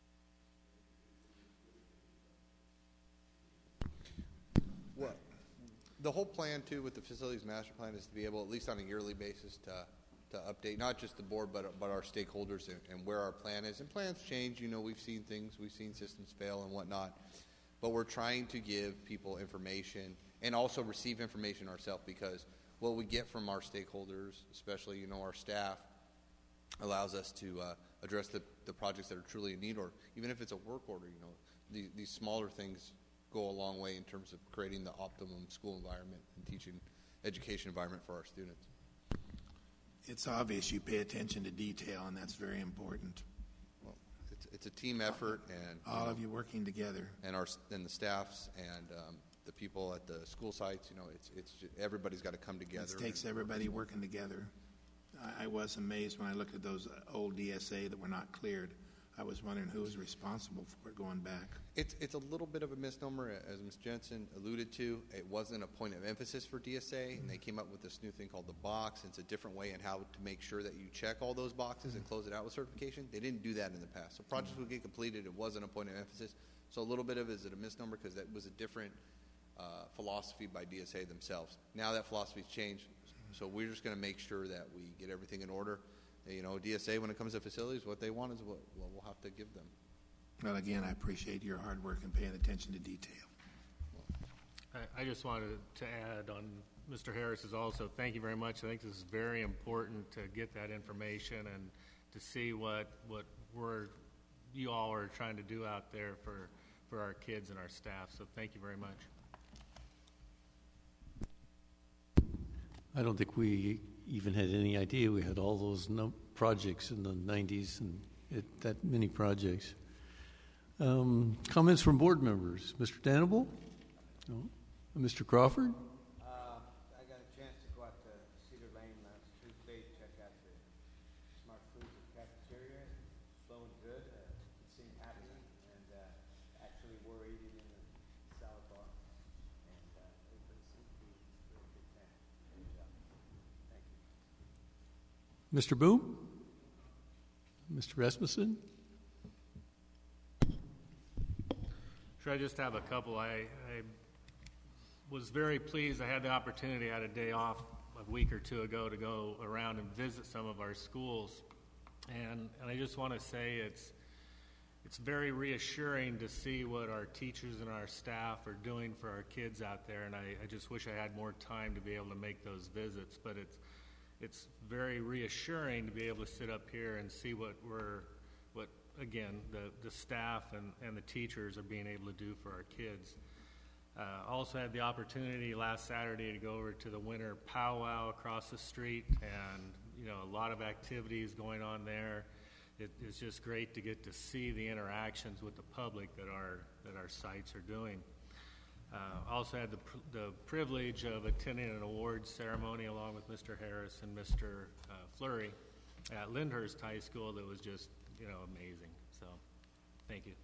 Well, the whole plan, too, with the facilities master plan is to be able, at least on a yearly basis, to to update not just the board but but our stakeholders and, and where our plan is. And plans change. You know, we've seen things, we've seen systems fail and whatnot. But we're trying to give people information and also receive information ourselves, because what we get from our stakeholders, especially, you know, our staff, allows us to uh, address the, the projects that are truly in need, or even if it's a work order, you know, the, these smaller things go a long way in terms of creating the optimum school environment and teaching education environment for our students. It's obvious you pay attention to detail, and that's very important. Well, it's, it's a team effort, and all know, of you working together, and our and the staffs and um, the people at the school sites. You know, it's it's just, everybody's got to come together. It takes everybody working together. I, I was amazed when I looked at those old D S A that were not cleared. I was wondering who was responsible for it going back. It's it's a little bit of a misnomer, as Miz Jensen alluded to. It wasn't a point of emphasis for D S A, mm-hmm. and they came up with this new thing called the box. It's a different way in how to make sure that you check all those boxes mm-hmm. and close it out with certification. They didn't do that in the past. So projects mm-hmm. would get completed. It wasn't a point of emphasis. So a little bit of it is it a misnomer because that was a different uh, philosophy by D S A themselves. Now that philosophy's changed, mm-hmm. so we're just going to make sure that we get everything in order. You know, D S A, when it comes to facilities, what they want is what, what we'll have to give them. Well, again, I appreciate your hard work and paying attention to detail. I, I just wanted to add on Mister Harris's also, thank you very much. I think this is very important to get that information and to see what what we're, you all are trying to do out there for, for our kids and our staff. So thank you very much. I don't think we even had any idea we had all those no projects in the nineties and it, that many projects. Um, comments from board members. Mister Danable? No. Mister Crawford? Uh, I got a chance to go out to Cedar Lane last Tuesday, check out the Smart Foods cafeteria. Flowing good. Uh, it seemed happy, and uh, actually we're eating in the salad bar, and uh, everybody seemed to be a really good fan. Good job. Thank you. Mister Boom? Mister Rasmussen? Sure, I just have a couple. I, I was very pleased. I had the opportunity, I had a day off a week or two ago to go around and visit some of our schools. And, and I just want to say it's, it's very reassuring to see what our teachers and our staff are doing for our kids out there. And I, I just wish I had more time to be able to make those visits. But it's, it's very reassuring to be able to sit up here and see what we're, what again, the, the staff and, and the teachers are being able to do for our kids. Uh, also had the opportunity last Saturday to go over to the winter powwow across the street, and you know, a lot of activities going on there. It, it's just great to get to see the interactions with the public that our that our sites are doing. Uh, also had the, pr- the privilege of attending an awards ceremony along with Mister Harris and Mister Uh, Fleury at Lyndhurst High School that was just, you know, amazing. So, thank you.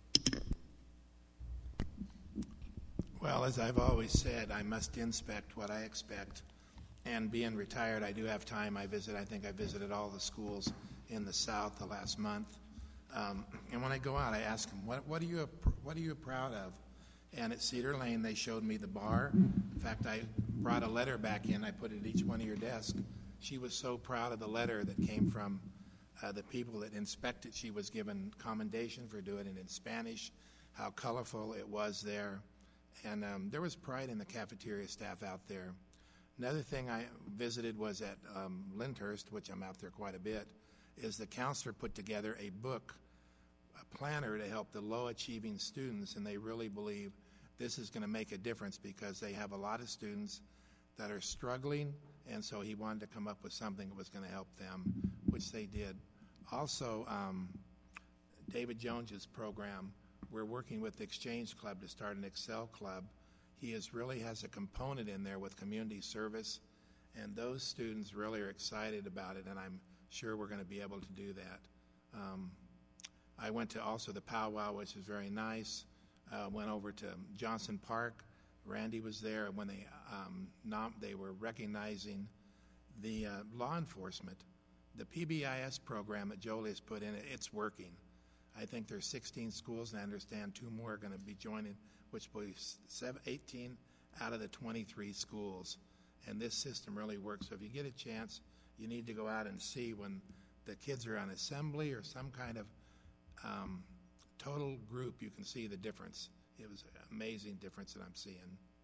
Well, as I've always said, I must inspect what I expect. And being retired, I do have time. I visit, I think I visited all the schools in the South the last month. Um, and when I go out, I ask them, what, what, are you, what are you proud of? And at Cedar Lane, they showed me the bar. In fact, I brought a letter back in. I put it at each one of your desks. She was so proud of the letter that came from uh, the people that inspected. She was given commendation for doing it in Spanish, how colorful it was there. And um, there was pride in the cafeteria staff out there. Another thing I visited was at um, Lyndhurst, which I'm out there quite a bit, is the counselor put together a book, a planner to help the low-achieving students, and they really believe this is going to make a difference because they have a lot of students that are struggling, and so he wanted to come up with something that was going to help them, which they did. Also, um, David Jones's program, we're working with the Exchange Club to start an Excel Club. He is really has a component in there with community service, and those students really are excited about it, and I'm sure we're going to be able to do that. Um, I went to also the powwow, which is very nice. Uh, went over to Johnson Park. Randy was there when they um, nom- they were recognizing the uh, law enforcement. The P B I S program that Jolie has put in, it's working. I think there's sixteen schools, and I understand two more are going to be joining, which will be eighteen out of the twenty-three schools. And this system really works. So if you get a chance, you need to go out and see when the kids are on assembly or some kind of um, total group, you can see the difference. It was an amazing difference that I'm seeing.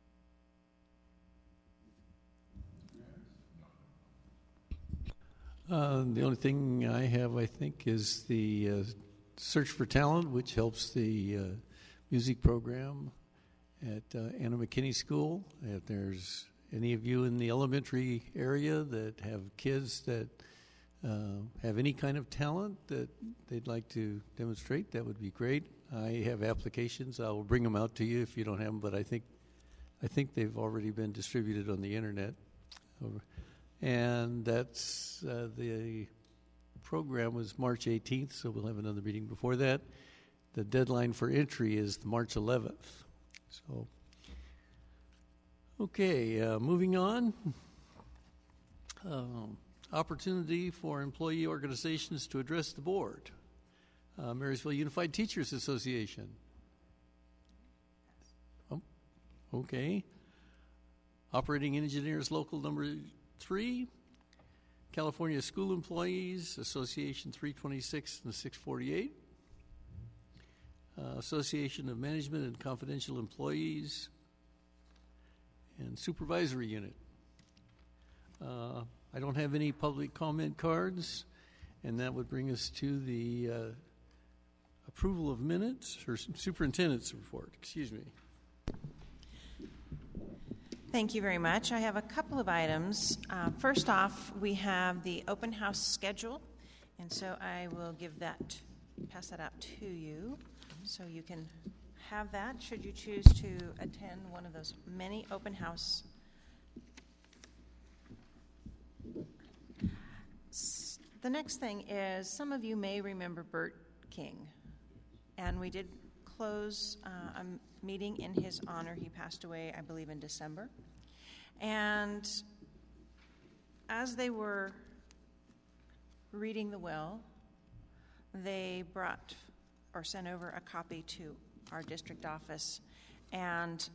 Uh, the only thing I have, I think, is the uh, Search for Talent, which helps the uh, music program at uh, Anna McKinney School. If there's any of you in the elementary area that have kids that uh, have any kind of talent that they'd like to demonstrate, that would be great. I have applications. I will bring them out to you if you don't have them, but I think I think they've already been distributed on the internet. Over. And that's uh, the program was March eighteenth, so we'll have another meeting before that. The deadline for entry is March eleventh. So, okay, uh, moving on. Um, opportunity for employee organizations to address the board. Uh, Marysville Unified Teachers Association. Oh, okay. Operating Engineers Local Number three. California School Employees Association three twenty-six and six forty-eight. Uh, Association of Management and Confidential Employees. And Supervisory Unit. Uh, I don't have any public comment cards, and that would bring us to the uh, approval of minutes, or superintendent's report, excuse me. Thank you very much. I have a couple of items. Uh, first off, we have the open house schedule, and so I will give that, pass that out to you, so you can have that should you choose to attend one of those many open house. The next thing is, some of you may remember Bert King, and we did close uh, a meeting in his honor. He passed away, I believe, in December. And as they were reading the will, they brought or sent over a copy to our district office, and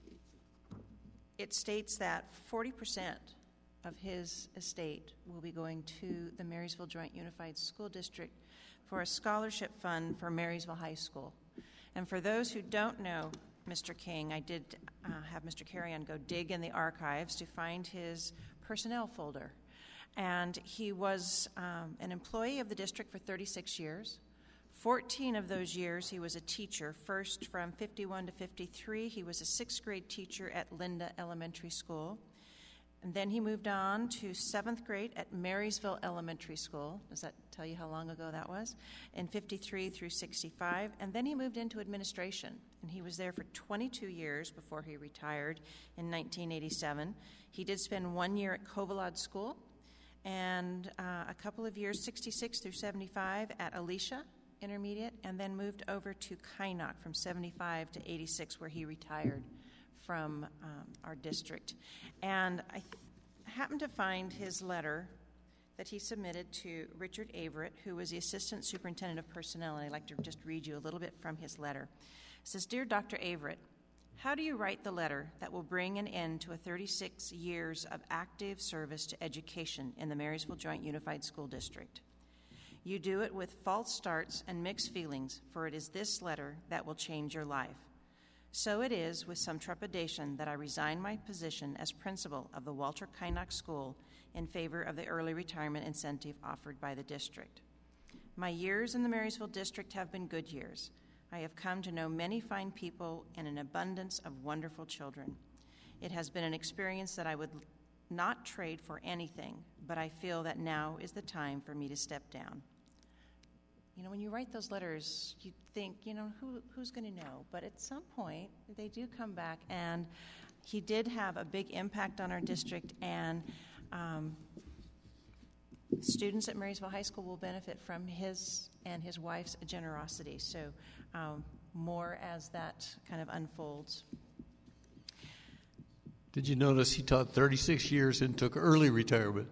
it states that forty percent of his estate will be going to the Marysville Joint Unified School District for a scholarship fund for Marysville High School. And for those who don't know Mister King, I did uh, have Mister Carrion go dig in the archives to find his personnel folder. And he was um, an employee of the district for thirty-six years. fourteen of those years he was a teacher. First, from fifty-one to fifty-three, he was a sixth grade teacher at Linda Elementary School. And then he moved on to seventh grade at Marysville Elementary School. Does that tell you how long ago that was? In fifty-three through sixty-five. And then he moved into administration. And he was there for twenty-two years before he retired in nineteen eighty-seven. He did spend one year at Covalad School and uh, a couple of years, sixty-six through seventy-five, at Alicia Intermediate, and then moved over to Kynoch from seventy-five to eighty-six, where he retired from um, our district. And I th- happened to find his letter that he submitted to Richard Averett, who was the Assistant Superintendent of Personnel, and I'd like to just read you a little bit from his letter. It says, "Dear Doctor Averett, how do you write the letter that will bring an end to a thirty-six years of active service to education in the Marysville Joint Unified School District? You do it with false starts and mixed feelings, for it is this letter that will change your life. So it is with some trepidation that I resign my position as principal of the Walter Kynoch School in favor of the early retirement incentive offered by the district. My years in the Marysville district have been good years. I have come to know many fine people and an abundance of wonderful children. It has been an experience that I would not trade for anything, but I feel that now is the time for me to step down." You know, when you write those letters, you think, you know, who, who's going to know? But at some point, they do come back, and he did have a big impact on our district, and um, students at Marysville High School will benefit from his and his wife's generosity. So um, more as that kind of unfolds. Did you notice he taught thirty-six years and took early retirement?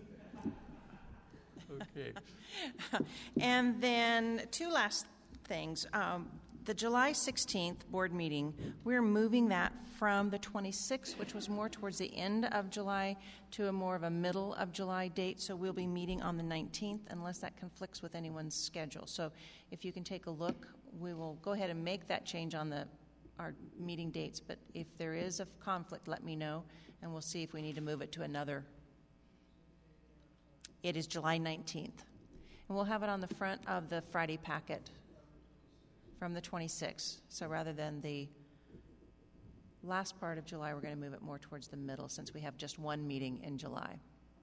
Okay. And then two last things. Um, the July sixteenth board meeting, we're moving that from the twenty-sixth, which was more towards the end of July, to a more of a middle of July date. So we'll be meeting on the nineteenth, unless that conflicts with anyone's schedule. So if you can take a look, we will go ahead and make that change on the our meeting dates. But if there is a conflict, let me know, and we'll see if we need to move it to another. It is July nineteenth. And we'll have it on the front of the Friday packet from the twenty-sixth. So rather than the last part of July, we're going to move it more towards the middle, since we have just one meeting in July.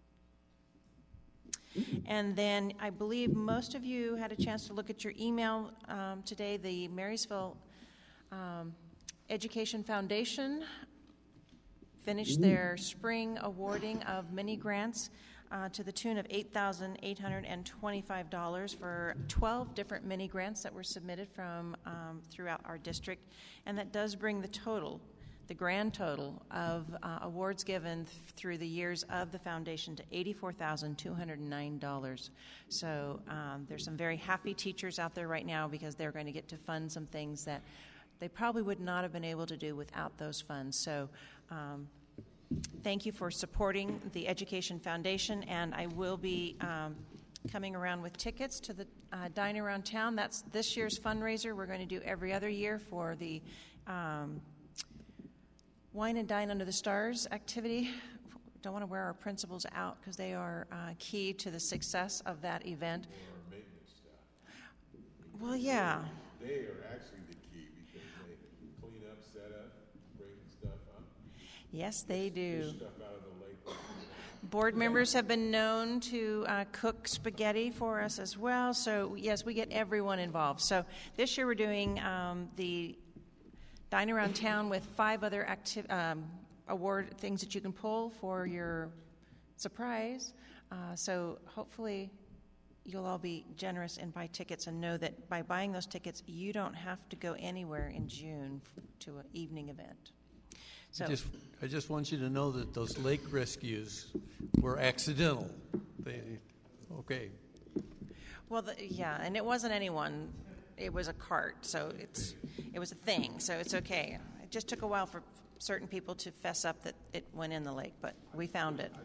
And then I believe most of you had a chance to look at your email um, today. The Marysville um, Education Foundation finished their spring awarding of mini grants Uh, to the tune of eight thousand eight hundred twenty-five dollars for twelve different mini grants that were submitted from um, throughout our district. And that does bring the total, the grand total of uh, awards given th- through the years of the foundation to eighty-four thousand two hundred nine dollars. So um, there's some very happy teachers out there right now, because they're going to get to fund some things that they probably would not have been able to do without those funds. So um, thank you for supporting the Education Foundation, and I will be um, coming around with tickets to the uh, Dine Around Town. That's this year's fundraiser. We're going to do every other year for the um, Wine and Dine Under the Stars activity. Don't want to wear our principals out, because they are uh, key to the success of that event. Or maintenance staff. Well, yeah. They are actually the key, because they clean up, set up, bring stuff up. Yes, they do. Fish stuff out of the lake. Board members have been known to uh, cook spaghetti for us as well. So, yes, we get everyone involved. So this year we're doing um, the Dine Around Town with five other acti- um, award things that you can pull for your surprise. Uh, so hopefully you'll all be generous and buy tickets, and know that by buying those tickets, you don't have to go anywhere in June to an evening event. So, I just, I just want you to know that those lake rescues were accidental. They, okay. Well, the, yeah, and it wasn't anyone. It was a cart, so it's it was a thing, so it's okay. It just took a while for certain people to fess up that it went in the lake, but we found it.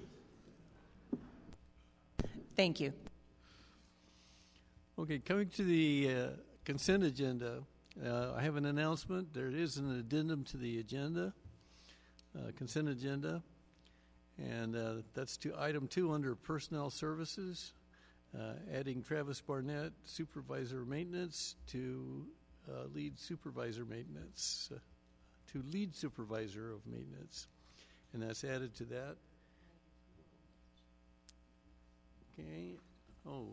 Thank you. Okay, coming to the uh, consent agenda, uh, I have an announcement. There is an addendum to the agenda, uh, consent agenda, and uh, that's to item two under personnel services, uh, adding Travis Barnett, supervisor maintenance, to uh, lead supervisor maintenance, uh, to lead supervisor of maintenance. and that's added to that. Okay, oh,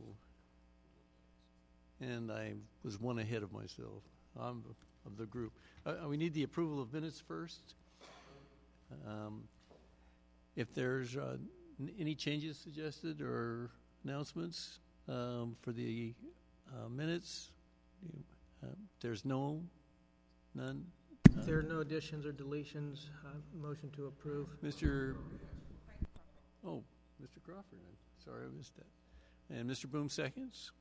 and I was one ahead of myself. I'm of the group. Uh, we need the approval of minutes first. Um, if there's uh, n- any changes suggested or announcements um, for the uh, minutes, uh, there's no, none. If there are no additions or deletions, uh, motion to approve. Mister Oh, Mister Crawford, I'm sorry I missed that. And Mister Boom seconds.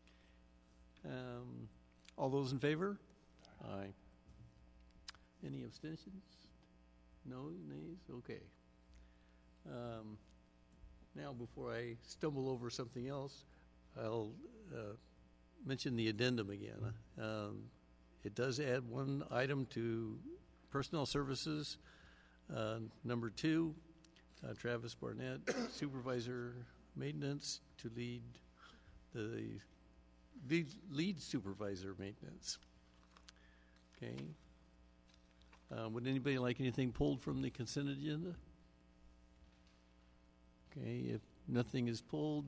Um, all those in favor? Aye. Any abstentions? No, nays? Okay. Um, now, before I stumble over something else, I'll uh, mention the addendum again. Um, it does add one item to personnel services. Uh, number two, uh, Travis Barnett, supervisor maintenance, to lead the lead, lead supervisor maintenance. Okay. Uh, would anybody like anything pulled from the consent agenda? Okay, if nothing is pulled,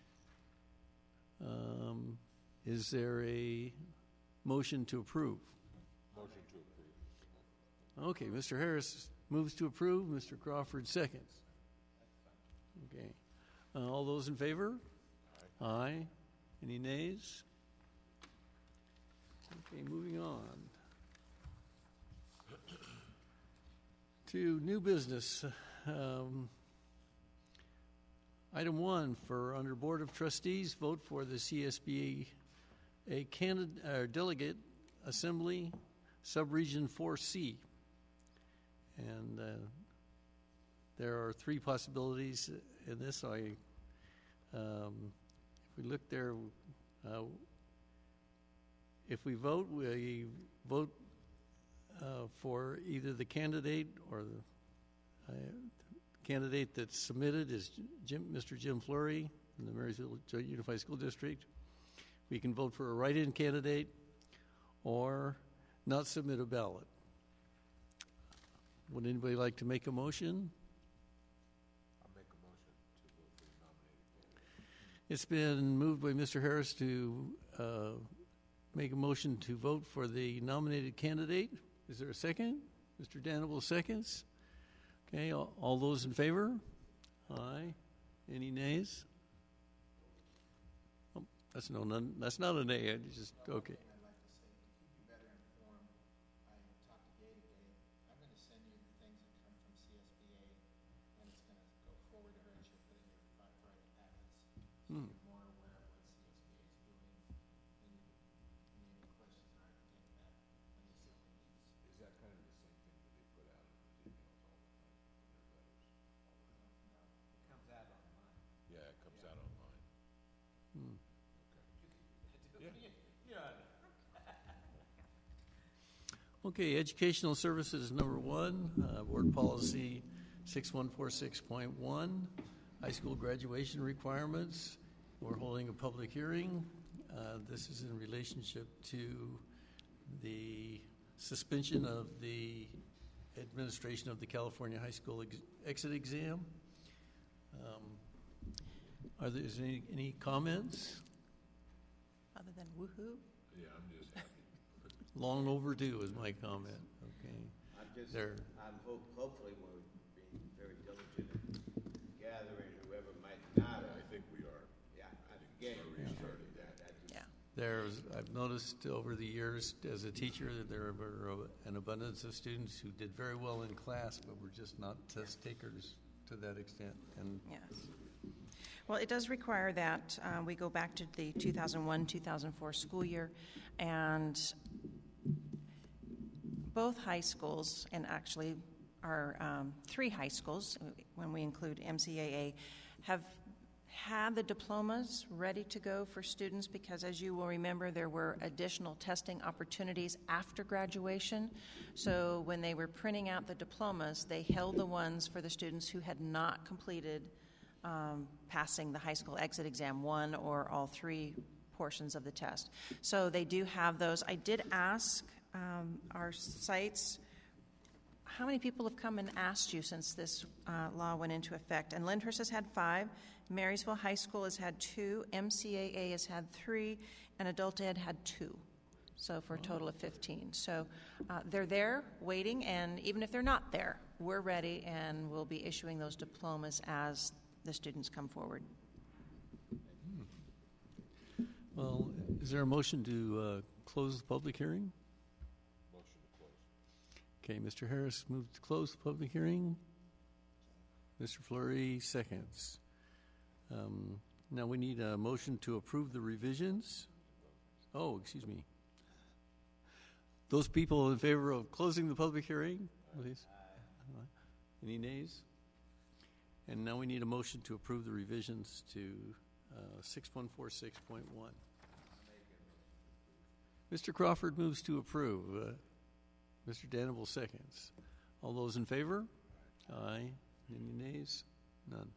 um, is there a motion to approve? Motion to approve. Okay, Mister Harris moves to approve. Mister Crawford seconds. Okay. Uh, all those in favor? Aye. Aye. Any nays? Okay, moving on to new business. Um, item one for under Board of Trustees, vote for the C S B A, a candidate uh, delegate assembly subregion four C. And uh, there are three possibilities in this. I, um, if we look there, uh, if we vote, we vote uh, for either the candidate or the uh, candidate that's submitted is Jim, Mister Jim Fleury in the Marysville Unified School District. We can vote for a write-in candidate or not submit a ballot. Would anybody like to make a motion? I'll make a motion to vote for the nominated candidate. It's been moved by Mister Harris to uh, make a motion to vote for the nominated candidate. Is there a second? Mister Danable seconds. Okay, all, all those in favor? Aye. Any nays? Oh, that's no, none, that's not a nay. I just okay. I'd like to say, to keep you better informed, I talked to Gay today. I'm going to send you the things that come from C S B A, and it's going to go forward to her, and she'll put it in your front right packets. So Hmm. you're more aware of what C S B A is doing, and you, and any questions are, I can take that when the assembly meets. Is that kind of the same thing that they put out in the emails all the time, in their letters? No, it comes out online. Yeah, it comes out online. Hmm. Okay, educational services number one, uh, board policy six one four six point one, high school graduation requirements. We're holding a public hearing. Uh, this is in relationship to the suspension of the administration of the California high school ex- exit exam. Um, are there is any, any comments? Other than woohoo? Yeah, I'm just happy. Long overdue is my comment. Okay. I'm just, There. I'm hope, hopefully we're being very diligent in gathering whoever might not Yeah, have. I think we are. Yeah, I think again, Marie started that. that just- Yeah. There's, I've noticed over the years as a teacher that there were an abundance of students who did very well in class, but were just not test takers to that extent. And Yes. Well, it does require that uh, we go back to the two thousand one, two thousand four school year, and both high schools, and actually our um, three high schools, when we include M C A A, have had the diplomas ready to go for students because, as you will remember, there were additional testing opportunities after graduation. So when they were printing out the diplomas, they held the ones for the students who had not completed um, passing the high school exit exam, one or all three portions of the test. So they do have those. I did ask um, our sites how many people have come and asked you since this uh, law went into effect? And Lyndhurst has had five, Marysville High School has had two, M C A A has had three, and Adult Ed had two. So for a total of fifteen. So uh, they're there waiting, and even if they're not there, we're ready and we'll be issuing those diplomas as the students come forward. Well, is there a motion to uh, close the public hearing? Motion to close. Okay, Mister Harris moved to close the public hearing. Mister Fleury seconds. Um, now we need a motion to approve the revisions. Oh, excuse me. Those people in favor of closing the public hearing, please. Any nays? And now we need a motion to approve the revisions to uh, six one four six point one. Mister Crawford moves to approve. Uh, Mister Danable seconds. All those in favor? Aye. Any nays? None.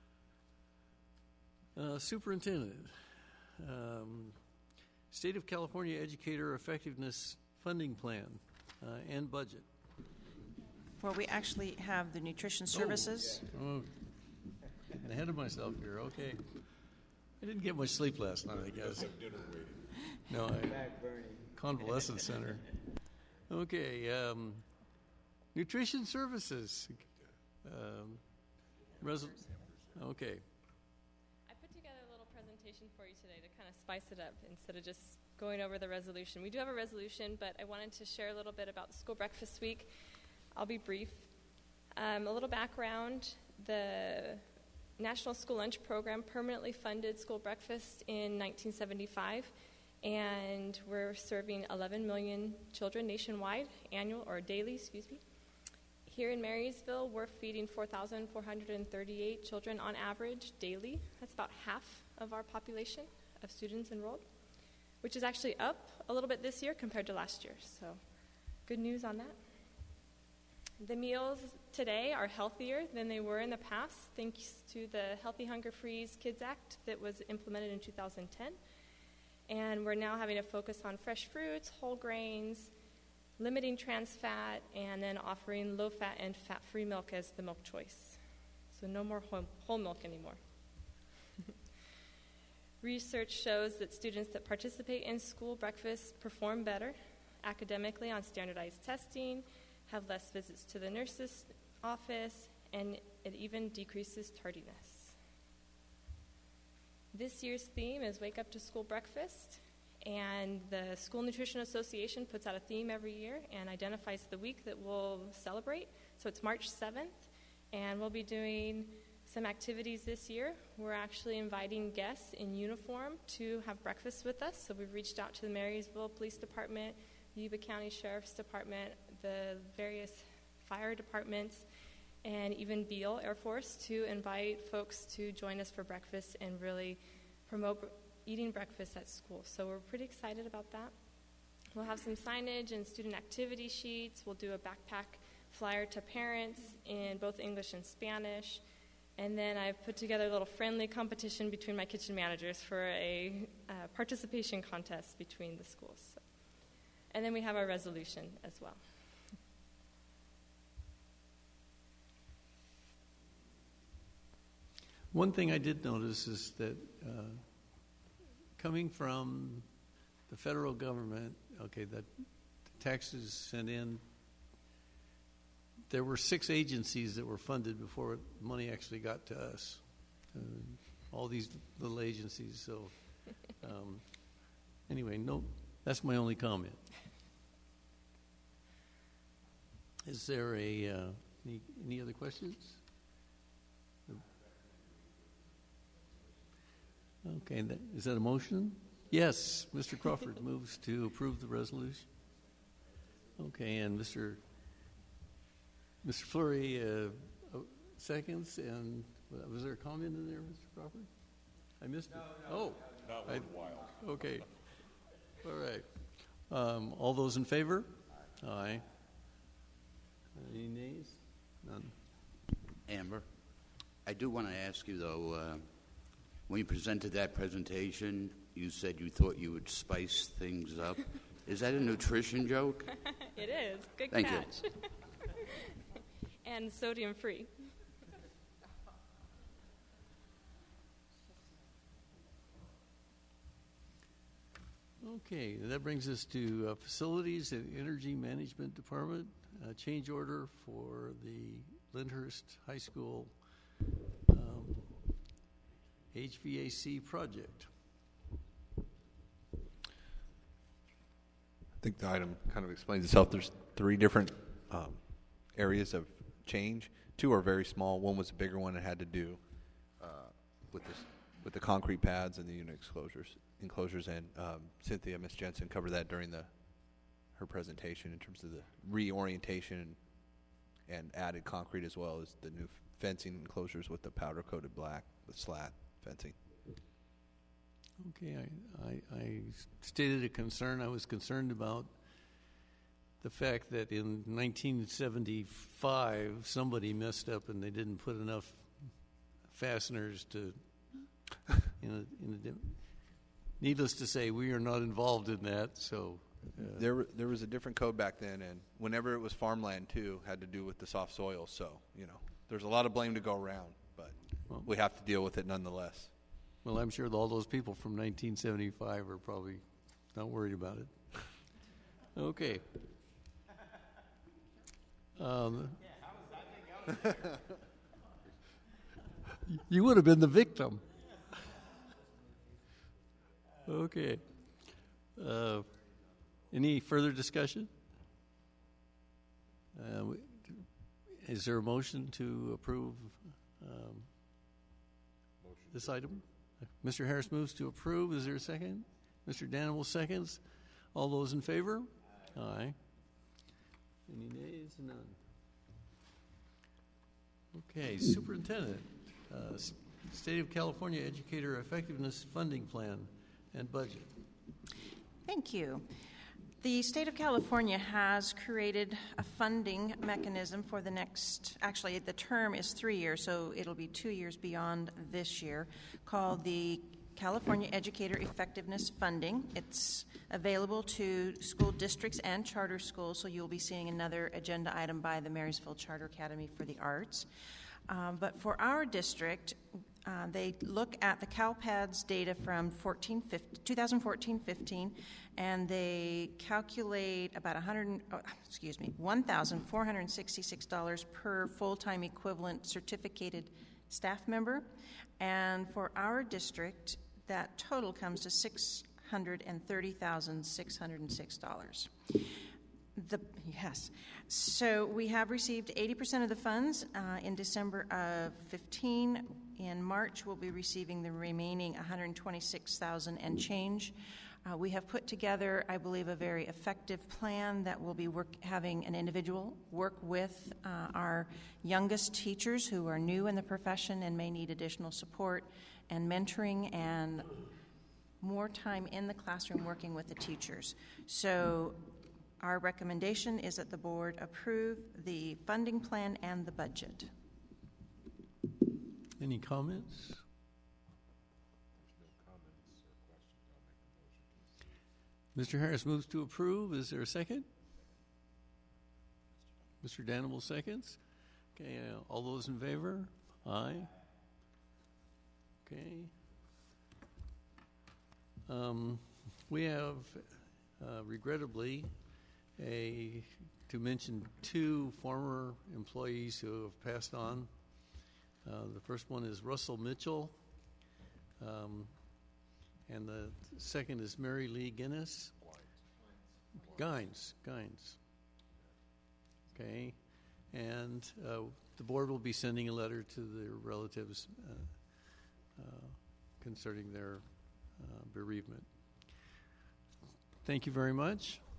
Uh, Superintendent, um, State of California Educator Effectiveness Funding Plan uh, and Budget. Well, we actually have the nutrition services. Oh, oh, getting ahead of myself here. Okay. I didn't get much sleep last night, I guess. No, I, convalescent center. Okay. Um, nutrition services. Um, resol- okay. I put together a little presentation for you today to kind of spice it up instead of just going over the resolution. We do have a resolution, but I wanted to share a little bit about the School Breakfast Week. I'll be brief. Um, a little background. The National School Lunch Program permanently funded school breakfast in nineteen seventy-five, and we're serving eleven million children nationwide, annual or daily, excuse me. Here in Marysville, we're feeding four thousand four hundred thirty-eight children on average daily. That's about half of our population of students enrolled, which is actually up a little bit this year compared to last year. So good news on that. The meals today are healthier than they were in the past, thanks to the Healthy Hunger Freeze Kids Act that was implemented in two thousand ten. And we're now having a focus on fresh fruits, whole grains, limiting trans fat, and then offering low-fat and fat-free milk as the milk choice. So no more whole, whole milk anymore. Research shows that students that participate in school breakfast perform better academically on standardized testing, have less visits to the nurse's office, and it even decreases tardiness. This year's theme is Wake Up to School Breakfast, and the School Nutrition Association puts out a theme every year and identifies the week that we'll celebrate. So it's March seventh, and we'll be doing some activities this year. We're actually inviting guests in uniform to have breakfast with us. So we've reached out to the Marysville Police Department, the Yuba County Sheriff's Department, the various fire departments, and even Beale Air Force to invite folks to join us for breakfast and really promote eating breakfast at school. So we're pretty excited about that. We'll have some signage and student activity sheets. We'll do a backpack flyer to parents in both English and Spanish. And then I've put together a little friendly competition between my kitchen managers for a uh, participation contest between the schools. So. And then we have our resolution as well. One thing I did notice is that uh, coming from the federal government, okay, that the taxes sent in, there were six agencies that were funded before money actually got to us. Uh, all these little agencies. So, um, anyway, no, that's my only comment. Is there a uh, any, any other questions? Okay, that, is that a motion? Yes, Mister Crawford moves to approve the resolution. Okay, and Mister Mister Fleury uh, seconds, and was there a comment in there, Mister Crawford? I missed it. No, no, oh, not I, worthwhile. Okay, all right. Um, all those in favor? Aye. Aye. Any nays? None. Amber, I do want to ask you, though, uh, when you presented that presentation, you said you thought you would spice things up. Is that a nutrition joke? It is. Good Thank catch. you. and sodium free. Okay, that brings us to uh, Facilities and Energy Management Department, a change order for the Lyndhurst High School um, H V A C project. I think the item kind of explains itself. There's three different um, areas of change. Two are very small. One was a bigger one that had to do uh, with this, with the concrete pads and the unit enclosures. Enclosures, and um, Cynthia, Miss Jensen, covered that during the her presentation in terms of the reorientation and, and added concrete, as well as the new fencing enclosures with the powder coated black with slat fencing. Okay, I, I, I stated a concern. I was concerned about the fact that in nineteen seventy-five somebody messed up and they didn't put enough fasteners to, in a, in a, needless to say, we are not involved in that. So uh, there, there was a different code back then, and whenever it was farmland too, had to do with the soft soil. So you know, there's a lot of blame to go around, but well, we have to deal with it nonetheless. Well, I'm sure all those people from nineteen seventy-five are probably not worried about it. Okay. Um, you would have been the victim. Okay. Uh, any further discussion? Uh, is there a motion to approve um, this item? Mister Harris moves to approve. Is there a second? Mister Daniel seconds. All those in favor? Aye. Any nays? None. Okay, Superintendent, uh, State of California Educator Effectiveness Funding Plan and Budget. Thank you. The State of California has created a funding mechanism for the next, actually the term is three years, so it'll be two years beyond this year, called the California Educator Effectiveness Funding. It's available to school districts and charter schools, so you'll be seeing another agenda item by the Marysville Charter Academy for the Arts. Um, but for our district, uh, they look at the CalPADS data from twenty fourteen fifteen, and they calculate about one hundred, oh, excuse me, one thousand four hundred sixty-six dollars per full-time equivalent certificated staff member. And for our district, that total comes to six hundred thirty thousand six hundred six dollars. The, yes. So we have received eighty percent of the funds uh, in December of fifteen. In March, we'll be receiving the remaining one hundred twenty-six thousand dollars and change. Uh, we have put together, I believe, a very effective plan that will be work, having an individual work with uh, our youngest teachers who are new in the profession and may need additional support and mentoring and more time in the classroom working with the teachers. So our recommendation is that the board approve the funding plan and the budget. Any comments? Mister Harris moves to approve. Is there a second? Mister Danimal seconds. Okay, uh, all those in favor? Aye. Okay. Um, we have, uh, regrettably, a to mention two former employees who have passed on. Uh, the first one is Russell Mitchell, um, and the second is Mary Lee Guinness. Gines, Gines. Okay, and uh, the board will be sending a letter to their relatives uh, uh, concerning their uh, bereavement. Thank you very much.